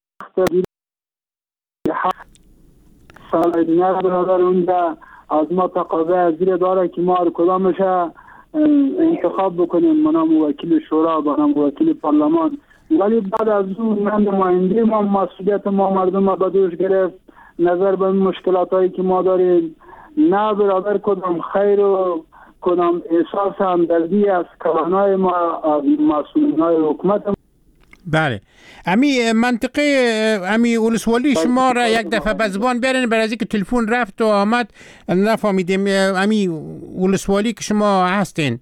سال دیگه برادر اونجا از ما تقاضای زیر داره که ما هر کدامش انتخاب بکنیم منام وکیل شورا منام وکیل پارلمان. ولی بعد از اون من نماینده ما مسئولیت ما مردم ما بدوش گرفت نظر به مشکلات هایی که ما داریم. نه برادر کدام خیر و کدام احساس همدردی از کلانای ما از مسئولین های حکومت. بله امی منطقه امی ولسوالی شما را یک دفعه به زبان بیارین برای از اینکه تلفن رفت و آمد نفهمیدیم. امی ولسوالی که شما هستین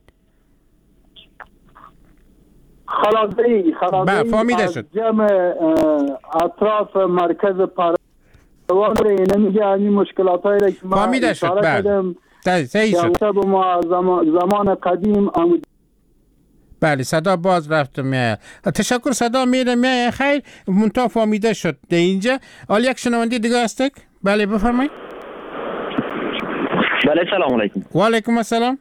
خلاصی خلاصی از جمع اطراف مرکز پروان را نمیگه همین مشکلات هایی را که ما اشاره کردم که ما زمان قدیم آمد. بله صدا باز رفت میاد. تشکر صدا میره میاد خیر منتها فهمیده شد در اینجا. حالا یک شنونده دیگه هست. بله بفرمایید. بله سلام علیکم. و علیکم السلام.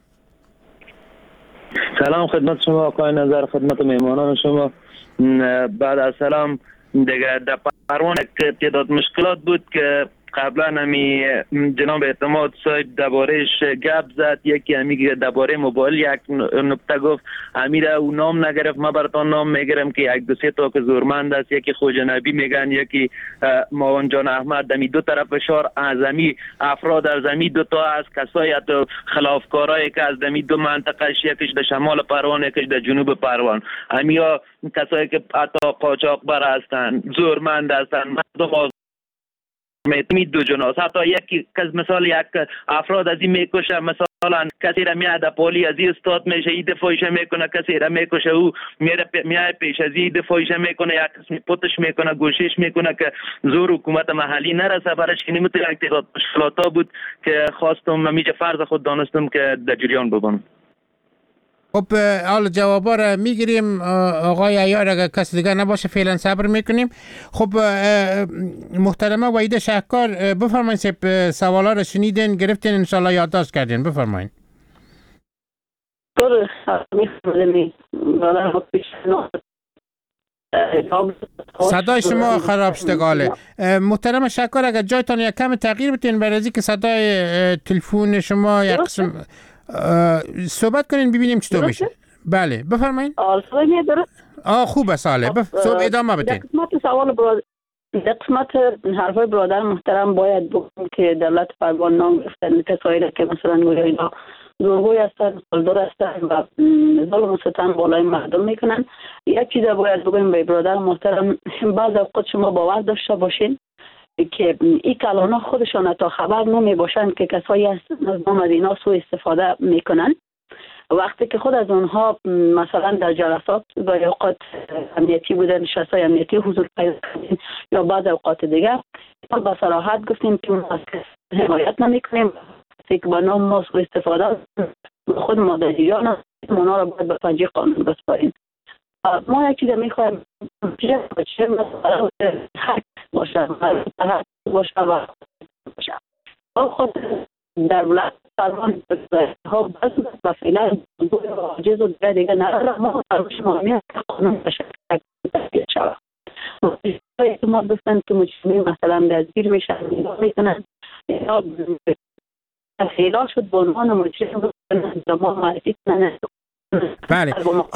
سلام خدمت شما آقای نظر خدمت مهمانان شما. بعد از سلام دیگه در پروان تعداد مشکلات بود که قبلا همی جناب اعتماد صاحب دربارهش گپ زد، یکی همی درباره موبایل یک نکته گفت، امیر او نام نگرفت، ما براتون نام میگیرم که یک دو سه تا که زورمند است، یکی خوجا نبی میگن، یکی ماوان جان احمد. دمی دو طرف فشار از همی افراد از همی دو تا از کسای خلافکارایی که از دمی دو منطقه، یکیش در شمال پروان یکیش در جنوب پروان، همیا کسایی که حتی قاچاقبر هستند، زورمند هستند، مردم می دو جناس، حتی یک کس مثال یک افراد از این میکشه، مثلا کسی را میاد پولی از این استاد میشه این دفاعش میکنه، کسی را میکشه او میره میاد پیش از این دفاعش میکنه، یک کس پوتش میکنه، گوشش میکنه که زور حکومت محلی نرسه. برش که نمیتونه یک مشکلاتا بود که خواستم میجه فرض خود دانستم که در جریان ببینم. خب حالا جوابا رو میگیریم آقای عیار، اگر کسی دیگر نباشه فعلا صبر میکنیم. خب محترمه وحیده شهکار بفرمایید، سوالا رو شنیدین گرفتین انشالله یادداشت کردین، بفرمایید. صدای شما خراب شدگاله. محترم شهکار اگر جایتان یک کم تغییر بتین برای از اینکه صدای تلفن شما یک قسم صحبت کنین ببینیم چطور میشه. بله بفرمایید. آلسوی میداره؟ آه خوبه ساله. بف... صحب ادامه بدین. قسمت سوال برادر، قسمت حرفای برادر محترم باید بگم که دولت پروان نام گرفتن کسایی که مثلا گویا اینا زورگوی هستن، قلدر هستن و ظلم و ستم بالای مردم میکنن. یک چیز باید بگم به برادر محترم، بعض اوقات شما باور داشته باشین که این کلانا خودشان تا خبر نمی باشند که کسایی از نام از اینا سوء استفاده میکنن. وقتی که خود از اونها مثلا در جلسات و اوقات امنیتی بودن، نشستای امنیتی حضور پیدا کردن یا بعض اوقات دیگه، ما با صراحت گفتیم که ما از کسی حمایت نمی کنیم، که با نام ما سوء استفاده خود ما در جریان هستیم، اونا را باید به پنجه قانون بسپاریم. ما یک چیز میخوایم چه باشه، مثلا حق باشه، حق باشه و باشه. خود در ولایت پروان ها بس و فعلا عاجز و دیگه دیگه نداره، ما تلاش ما میاد که قانون بشه تطبیق شود. ما گفتن که مجرمین مثلا دستگیر میشن، نگاه میکنن، یا خیلا شد به عنوان مجرم و ما معرفی کنن. بله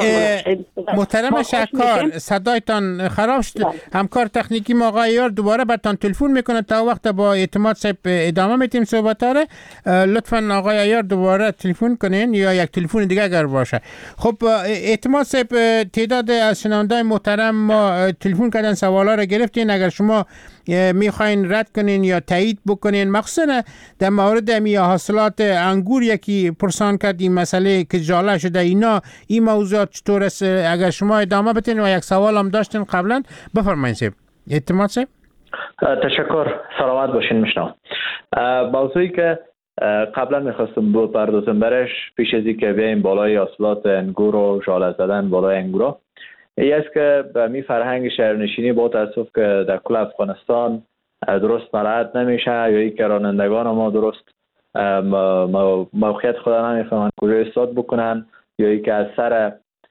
محترم شهکار صدایتان خراب شد. همکار تکنیکی ما آقای یار دوباره برتان تلفن میکنه، تا وقت با اعتماد صاحب ادامه میتیم صحبت ها رو. لطفا آقای یار دوباره تلفن کنین یا یک تلفن دیگه اگر باشه. خب اعتماد صاحب تعداد از شنوندای محترم ما تلفن کردن، سوالا رو گرفتین، اگر شما میخواین رد کنین یا تایید بکنین، مخصوصا در مورد می حاصلات انگور یکی پرسان کردیم مسئله که جاله شده اینا، این موضوعات چطور است؟ اگر شما ادامه بتین و یک سوال هم داشتین قبلا بفرمایید. سیب اعتماد سیب. تشکر، سلامت باشین. میشنم موضوعی که قبلا میخواستم بپردازم برش پیش از اینکه بیایم بالای حاصلات انگور و ژاله زدن بالای انگورا، ای است که به می فرهنگ شهرنشینی با تاسف که در کل افغانستان درست مراعات نمیشه، یا ای که رانندگان ما درست موقعیت خود نمیفهمن کجا ایستاد بکنن، یا ای که از سر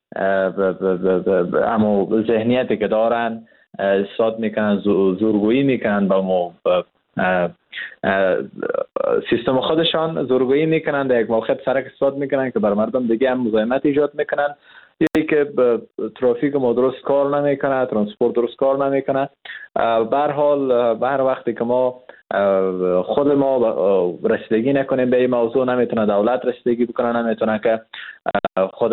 اما ذهنیتی که دارن ایستاد میکنن، زورگویی میکنن با ما سیستم خودشان، زورگویی میکنن، در یک موقعیت سرک ایستاد میکنن که بر مردم دیگه هم مزاحمت ایجاد میکنن، یکی که ترافیک ما درست کار نمیکنه، ترانسپورت درست کار نمیکنه. به هر حال به هر وقتی که ما خود ما رسیدگی نکنیم به این موضوع، نمیتونه دولت رسیدگی بکنه، نمیتونه که خود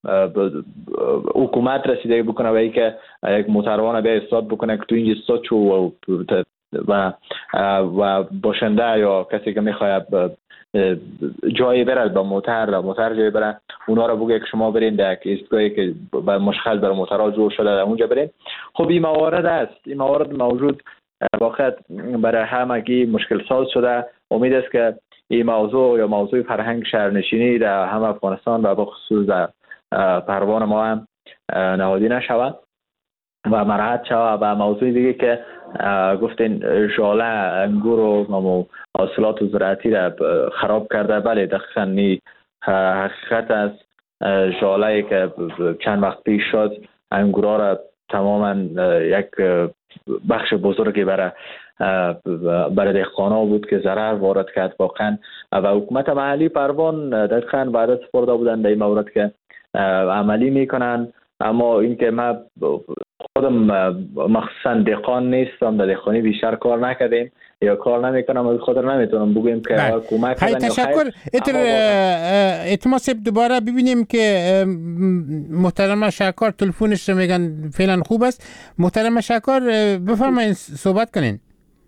حکومت رسیدگی بکنه به اینکه یک موتروان بیا استاد بکنه که تو اینجا استاد شو و و و باشنده یا کسی که میخواد جایی برد با موتر موتر جایی بره، اونا رو بگه که شما برین در ایستگاهی که مشخص برای موترها جور شده در اونجا برین. خب این موارد است، این موارد موجود واقعا برای همگی مشکل ساز شده. امید است که این موضوع یا موضوع فرهنگ شهرنشینی در هم افغانستان و بخصوص در پروان ما هم نهادی نشود و مراحت شود. و موضوع دیگه که گفتین ژاله انگور و حاصلات زراعتی را خراب کرده، بله دقیقاً نی حقیقت است. ژاله که چند وقت پیش شد انگورا را تماما یک بخش بزرگی برای برای دهقانا بود که ضرر وارد کرد واقعا و حکومت محلی پروان دقیقاً وعده سپرده بودند در این مورد که عملی میکنن. اما اینکه من خودم مخصوصا دهقان نیستم، در دهقانی بیشتر کار نکردیم یا کار نمیکنم و خود نمیتونم بگیم که کمک خیلی تشکر. اتما سب دوباره ببینیم که محترم شکار تلفنش رو میگن فعلا خوب است. محترم شکار بفرمایید صحبت کنین.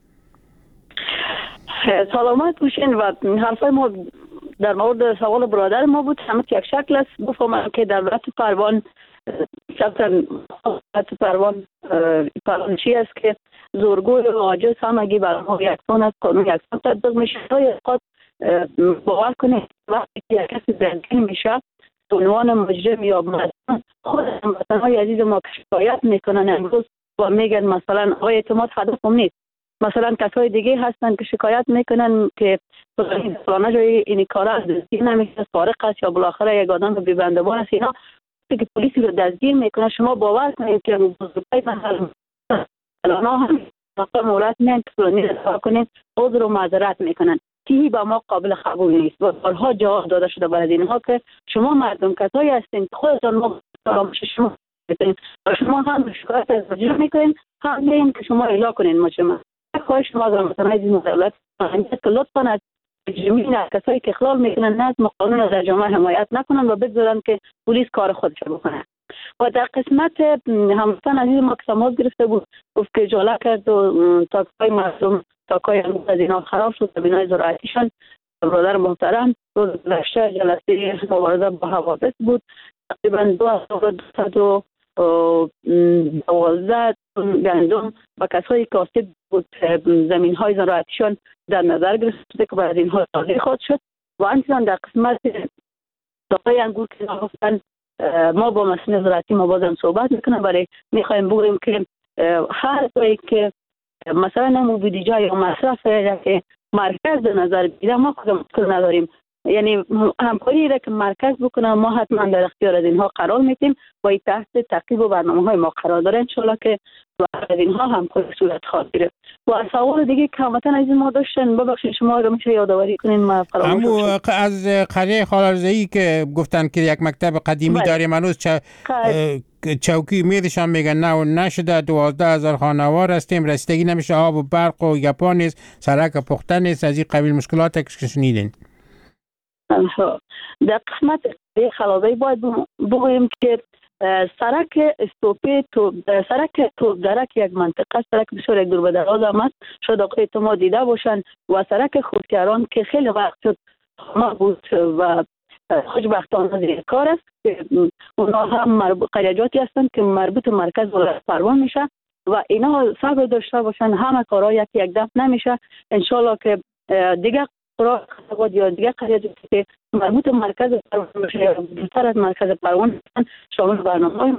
سلامت باشین. و حرفای ما در مورد سوال برادر ما بود همه یک شکل است. بفهمم که دولت پروان شخصا دولت پروان پروان چی است که زورگوی و عاجز همگی برای ما یکسان است، قانون یکسان تطبیق میشه. های خود باور کنید وقتی که یک کسی دستگیر میشه عنوان مجرم یا مظلوم، خود هموطنهای عزیز ما که شکایت میکنن امروز و میگن مثلا آقای اعتماد هدفم نیست، مثلا کسای دیگه هستن که شکایت میکنن که فلانه جای این کارا دستگیر نمیشه، سارق است یا بالاخره یک آدم بی بنده‌بار است. اینا که پلیسی رو دستگیر میکنه، شما باور کنید که بزرگای مثلا الان هم مثلا مورد میان که فلانی رها کنید عذر و معذرت میکنن که با ما قابل قبول نیست و بارها جواب داده شده برای اینها که شما مردم کسایی هستین که خودتان ما فراموش شما میکنید و شما هم شکایت از مجرم میکنید، هم میگین که شما اعلام کنید مجرم. خواهش شما از مثلا از این دولت که لطفا از مجرمین از کسایی که اخلال میکنن نظم قانون در جامعه حمایت نکنن و بگذارن که پلیس کار خودش بکنه. و در قسمت هموطن عزیز ما که تماس گرفته بود گفت که اجاله کرد و تاکای مردم تاکای از اینا خراب شد و بینای زراعتیشان. برادر محترم روز گذشته جلسه مبارزه با حوادث بود، تقریبا دو هزار دویست و دوازده گندم و کسایی که آسیب بود زمین های زراعتیشان در نظر گرفته که بعد اینها تازه خود شد. و همچنان در قسمت تاکای انگور که گفتن ما با مسئول زراعتی ما بازم صحبت میکنم، برای میخوایم بگوییم که هر جایی که مثلا نمو بودجه یا مصرف که مرکز در نظر بگیره ما خود مشکل نداریم، یعنی همکاری را که مرکز بکنه ما حتما در اختیار از اینها قرار میدیم و این تحت تعقیب و برنامه های ما قرار داره انشالله که از اینها همکاری صورت خواهد گرفت. و سوال دیگه که هموطن از ما داشتن ببخشید شما رو میشه یادآوری کنین ما فراموش کردم. از قریه خالارزایی که گفتن که یک مکتب قدیمی داریم هنوز چه چوکی میرشان میگن نه و نشده، دوازده هزار خانوار هستیم، رسیدگی نمیشه، آب و برق و گپا نیست، سرک پخته نیست، از این قبیل مشکلات که شنیدین. در قسمت خلابه باید بگوییم که سرک استوپی تو سرک تو درک یک منطقه سرک بسیار یک دور به دراز هم است، شاید آقای اعتماد دیده باشن. و سرک خودکران که خیلی وقت شد ما بود و خوشبختانه زیر کار است که اونا هم مربوط قریجاتی هستند که مربوط مرکز ولایت پروان میشه و اینا صبر داشته باشن، همه کارها یک یک دفعه نمیشه. انشالله که دیگه قرار خطوات یا دیگه قریجاتی که مربوط مرکز پروان میشه یا بیشتر از مرکز پروان شامل برنامه‌های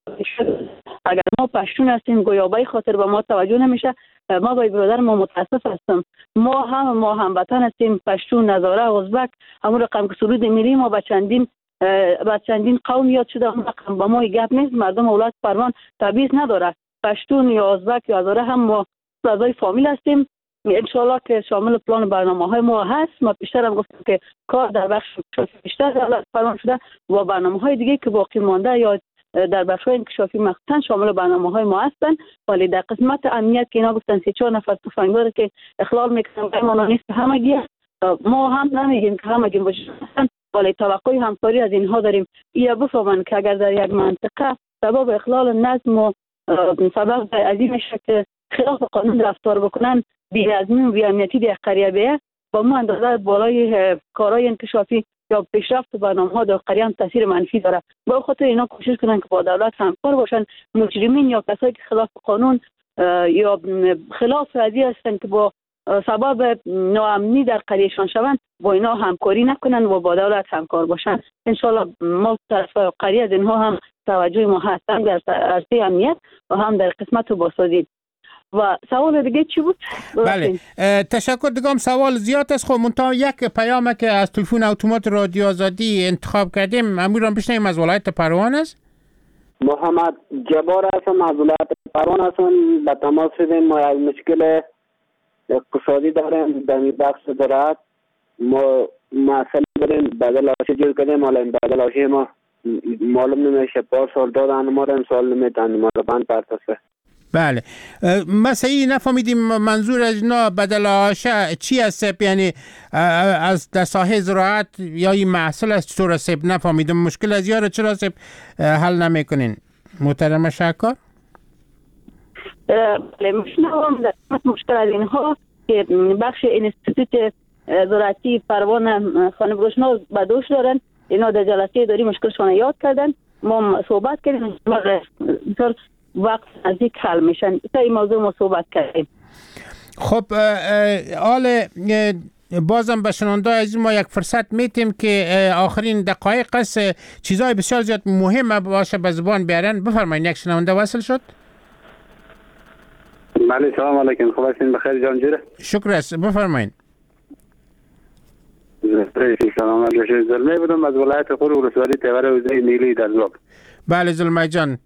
اگر ما پشتون هستیم گویابای خاطر به ما توجه نمیشه. ما با برادر ما متاسف هستم، ما هم ما هموطن هستیم، پشتون، نظاره، ازبک، همون رقم که سرود میلی ما با چندین با چندین قوم یاد شده، اون رقم با ما گپ نیست. مردم ولایت پروان تبعیض نداره، پشتون یا ازبک یا هزاره هم ما اعضای فامیل هستیم. انشالله که شامل پلان برنامه های ما هست. ما بیشتر هم گفتم که کار در بخش بیشتر در پروان شده و برنامه های دیگه که باقی مانده یا در بخش انکشافی مخصوصا شامل برنامه های ما هستن. ولی در قسمت امنیت که اینا گفتن سه چهار نفر تفنگدار که اخلال میکنن ما نیست همگی، ما هم نمیگیم که همگی باشن، ولی توقع همکاری از اینها داریم یا بفهمن که اگر در یک منطقه سبب اخلال نظم و سبب عظیم میشه که خلاف قانون رفتار بکنن، بی‌نظمی و بی‌امنیتی در قریه بیه با ما اندازه بالای کارهای انکشافی یا پیشرفت برنامه‌ها در قریه تاثیر منفی داره. با خاطر اینا کوشش کنن که با دولت همکار باشن. مجرمین یا کسایی که خلاف قانون یا خلاف ازی هستن که با سبب ناامنی در قریهشان شوند با اینا همکاری نکنن و با دولت همکار باشن. انشالله ما طرف قریه از اینها هم توجه ما هست، هم در عرصه امنیت و هم در قسمت بازسازی. و سوال دیگه چی بود؟ بله تشکر. دیگه سوال زیاد است، خب منتها یک پیام که از تلفن اتومات رادیو آزادی انتخاب کردیم امروز بشنویم از ولایت پروان است. محمد جبار هستم از ولایت پروان هستم. به تماس شدیم، ما از مشکل اقتصادی داریم در بخش زراعت ما مسئله داریم بدل آشه جور کنیم، حالا این بدل آشه ما معلوم نمیشه پار سال دادن ما رو امسال نمیتن ما رو بند پرتسه. بله ما صحیح نفهمیدیم منظور از اینا بدل آشه چی است؟ یعنی از در ساحه زراعت یا این محصول است چطور سب نفهمیدم مشکل از یاره چرا سب حل نمیکنین محترم شکار؟ میشنوم در مشکل از اینها که بخش انستیتوت زراعتی پروان خانم روشنا بدوش دارن، اینا در جلسه داری مشکلشون یاد کردن، ما صحبت کردیم بسیار وقت نزدیک حل میشن. تا این موضوع ما صحبت کردیم. خب آل بازم به شنونده از ما یک فرصت میتیم که آخرین دقایق است چیزای بسیار زیاد مهم باشه به زبان بیارن. بفرمایید. یک شنونده وصل شد. بله سلام علیکم، خوب هستین؟ بخیر جان جوره؟ شکر است، بفرمایید. سلام علیکم، زلمه بودم از ولایت خور ولسوالی تیوره حوزه نیلی در زواب. بله زلمه جان.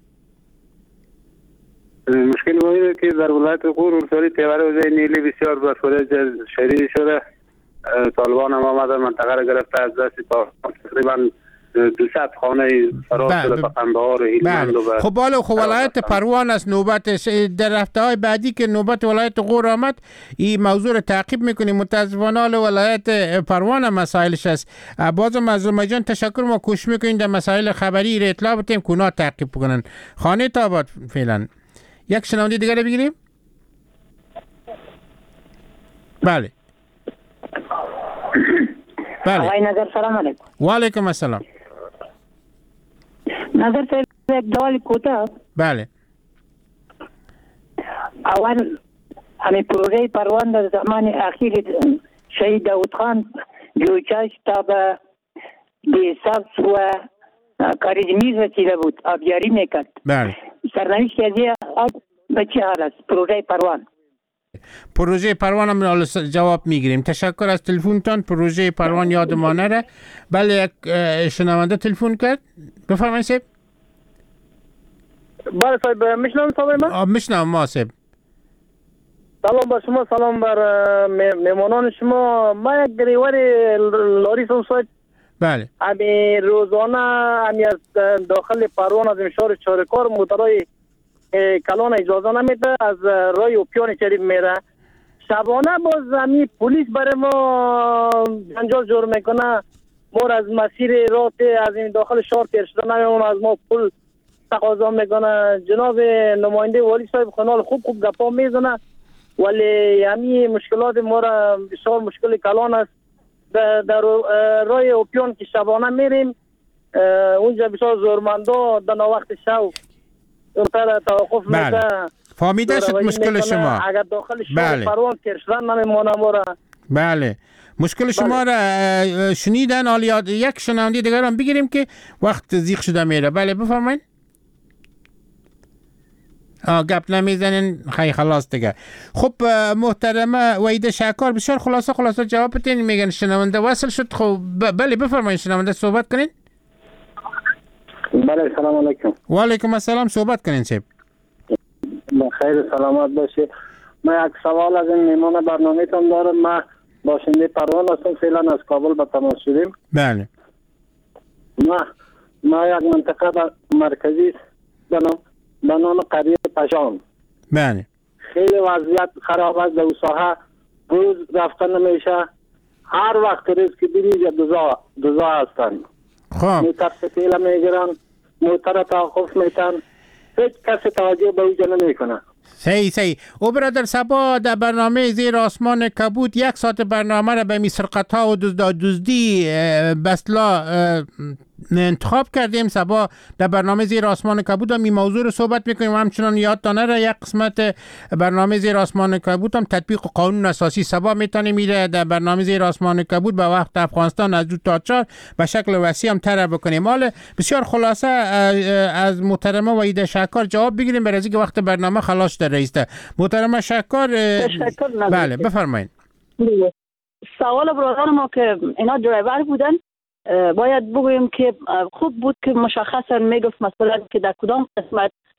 مشکل ما اینه که در ولایت خور ولسوالی تیوره حوزه نیلی بسیار بسیار شدید شده. طالبان هم آمده منطقه را گرفته از دست تقریبا دوصد خانه فرار شده به قندهار هلمند. خب بالا خب ولایت پروان است نوبتش. در هفته های بعدی که نوبت ولایت غور آمد این موضوع رو تعقیب میکنیم. متاسفانه ولایت پروان مسائلش است. بازم از زلمه تشکر، ما کوشش میکنیم در مسائل خبری را اطلاع بدیم که اونا تعقیب کنن. خانه تاباد فعلا. یک شنونده دیگه بگیریم. بله بله. آقای نظر سلام علیکم. و علیکم السلام. نظر صاحب یک سوال کوتاه. بله. اول همین پروژه پروان در زمان اخیر شهید داود خان جوچش تا به دیسابس و کاریزمیز رسیده بود، آبیاری میکرد. بله. سرنوشت از آب به چه حال است پروژه پروان؟ پروژه پروان هم جواب میگیریم. تشکر از تلفنتان. پروژه پروان یاد ما نره. بله یک شنونده تلفن کرد. بفرمایید صاحب. بله صاحب میشنم صاحب ما؟ میشنم ما صاحب. سلام بر شما، سلام بر مهمانان شما. ما یک گریوار لاری سم صاحب. بله. امی روزانه امی از داخل پروان از شهر چارکار موترای کلان اجازه نمیده، از رای اوپیان شریف میره. شبانه باز امی پلیس برای ما جنجال جور میکنه، ما از مسیر راه از این داخل شهر تیر شده نمیمونه، از ما پول تقاضا میکنه. جناب نماینده والی صاحب خانال خوب خوب گپا میزنه، ولی امی مشکلات ما را بسیار مشکل کلان است. در رای اوپیان که شبانه میریم اونجا بسیار زورمندا در وقت شب اونتر توقف بله. میده. فهمیده شد مشکل شما. اگر داخل شهر بله. پروان کرشدن نمیمونه ما را. بله مشکل شما بله. را شنیدن. حالا یک شنونده دیگر هم بگیریم که وقت زیق شده میره. بله بفرمایید. آه گپ نمیزنین خیلی خلاص دیگه. خب محترمه وحیده شکار بسیار خلاصه خلاصه جواب بدین. میگن شنونده وصل شد. خب بله بفرمایید شنونده صحبت کنین. بله سلام علیکم. و علیکم السلام. صحبت کنین صاحب. خیر سلامت باشید. من یک سوال از این میمان برنامه تان دارم. من باشنده پروان هستم، فعلا از کابل به تماس شدیم. بله. ما ما یک منطقه مرکزی به نام قریه پشان. بله. خیلی وضعیت خراب است. در ساحه روز رفتن نمیشه. هر وقت روز که بری دوزا دوزا هستن. خب میترسه فیل میگیرن، موتر توقف میتن، هیچ کسی توجه به اوجه نمیکنه. صحیح صحیح. او برادر سبا در برنامه زیر آسمان کبود یک ساعت برنامه را به می سرقت ها و دزدی بسلا انتخاب کردیم. سبا در برنامه زیر آسمان کبود هم این موضوع رو صحبت میکنیم. همچنان یاد دانه را یک قسمت برنامه زیر آسمان کبود هم تطبیق قانون اساسی سبا میتونه میره در برنامه زیر آسمان کبود به وقت افغانستان از دو تا چهار به شکل وسیع هم تر بکنیم. حال بسیار خلاصه از محترمه وحیده شکار جواب بگیریم برای اینکه وقت برنامه خلاص در رئیس ده. محترمه شکار. بله بفرمایید. سوال برادر ما که اینا درایور بودن باید بگویم که خوب بود که مشخصا میگفت مثلا که در کدام قسمت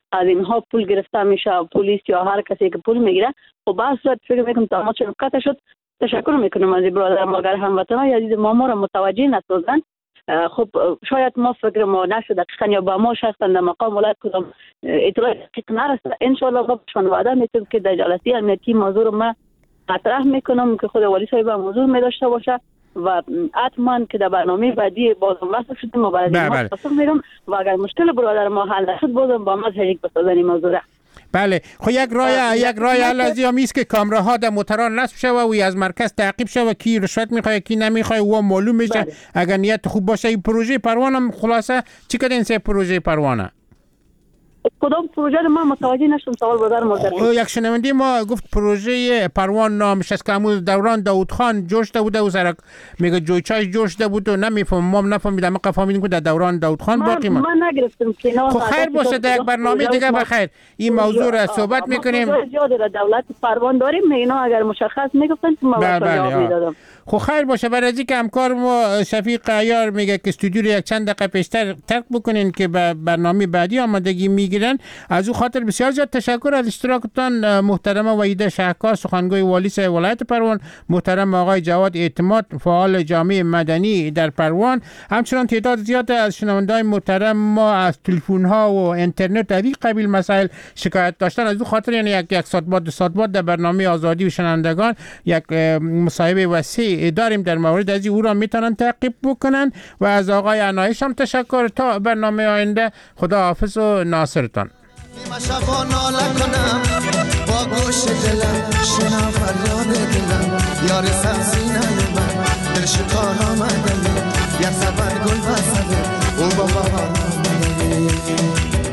از اینها پول گرفته میشه، پلیس یا هر کسی که پول میگیره. خب بعض وقت فکر میکنم تماس چون قطع شد. تشکر میکنم از برادر ما، اگر هموطنان عزیز ما ما را متوجه نسازن. خب شاید ما فکر ما نشد دقیقاً یا با ما شخصا در مقام ولایت کدام اطلاع دقیق نرسید. ان شاء الله با شما وعده میتونم که در جلسه امنیتی موضوع رو من مطرح میکنم که خود والی صاحب موضوع می داشته باشه و حتما که در برنامه بعدی بازم وصل شدیم و برای ما پاسخ میدم و اگر مشکل برادر ما حل نشد بازم با ما شریک بسازن موضوع. بله خب یک راه یک راه حل از این است که کامراها در موتران نصب شوه و از مرکز تعقیب شوه کی رشوت میخواد کی نمیخواد و معلوم میشه. اگر نیت خوب باشه این پروژه پروانه خلاصه چی کردین سه پروژه پروانه کدام پروژه رو من متوجه نشدم سوال برادر ما. یک شنونده ما گفت پروژه پروان نامش از که دوران داوود خان جور شده بوده و سرک میگه جویچاش جور شده بود و نمیفهم ما نفهمیدم ما فهمیدیم که در دوران داوود خان باقی ما من نگرفتم که خب خیر باشه در یک برنامه دیگه بخیر این موضوع را صحبت میکنیم. زیاد در دولت پروان داریم اینا اگر مشخص میگفتن ما جواب میدادم. خب خیر باشه. برای اینکه همکار ما شفیق عیار میگه که استودیو رو یک چند دقیقه پیشتر ترک بکنین که به برنامه بعدی آمادگی میگیرن. از او خاطر بسیار زیاد تشکر از اشتراکتان محترم وحیده شهکار سخنگوی والی صاحب ولایت پروان، محترم آقای جواد اعتماد فعال جامعه مدنی در پروان، همچنان تعداد زیاد از شنوندگان محترم ما از تلفن ها و اینترنت در این قبیل مسائل شکایت داشتن. از او خاطر یعنی یک یک ساعت بعد دو ساعت بعد در برنامه آزادی و شنوندگان یک مصاحبه وسیع داریم در مورد از او را میتونن تعقیب بکنن و از آقای عنایش هم تشکر. تا برنامه آینده خدا حافظ و ناصرتان. نیمه شبا ناله کنم با گوش دلم شنم فریاد دلم یار سرزینه من دل شکار آمده یک سبر گل بسده او بابا آمده.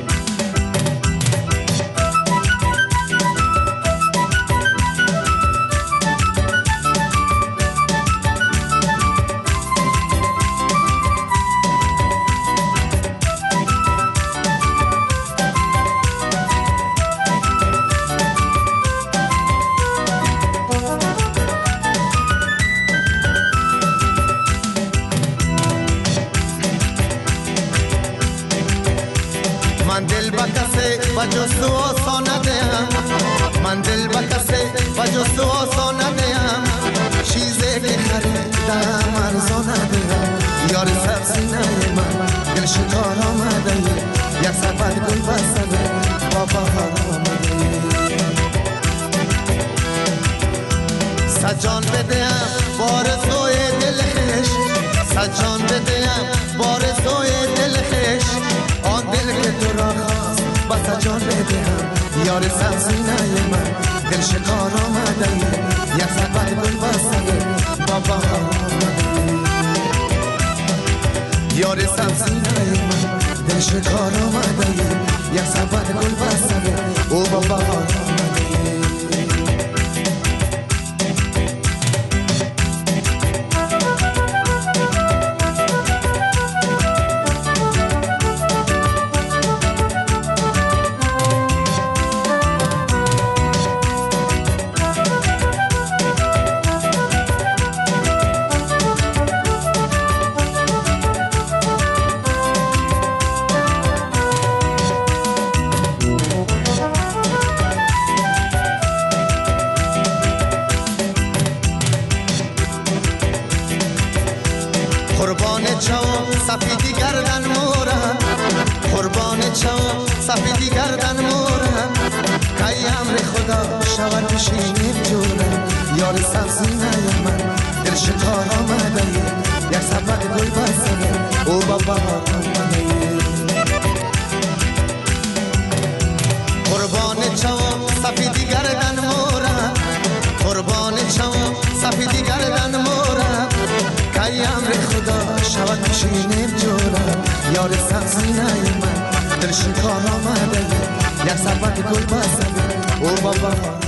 من دل بکسه و جستو آسان ندیم من دل بکسه و جستو آسان ندیم چیزی که خریدم ارزان ندیم یار سبزینه من دل شکار آمده یک سبد گل بسده بابا آمده سجان بدیم بارزوی دل خش سجان بدیم بارزوی دل خش آن دل که تو را خواست بس جان بدهم یار سبزینه من دل شکار آمده یک سبد گل بسده بابا آمده یار سبزینه من دل شکار آمده یک سبد گل بسده او بابا آمده. قربان چاو سفیدی گردن مورم قربان چاو سفیدی گردن مورم که امر خدا شود بشینیم جورم یار سبزینه من دل شکار آمده یک سبد گل بسده او بابا آمده قربان چاو سفیدی گردن مورم قربان چاو سفیدی گردن مورم که امر خدا شود بشینیم جورم یار سبزینه من دل شکار آمده یک سبد گل بسده او بابا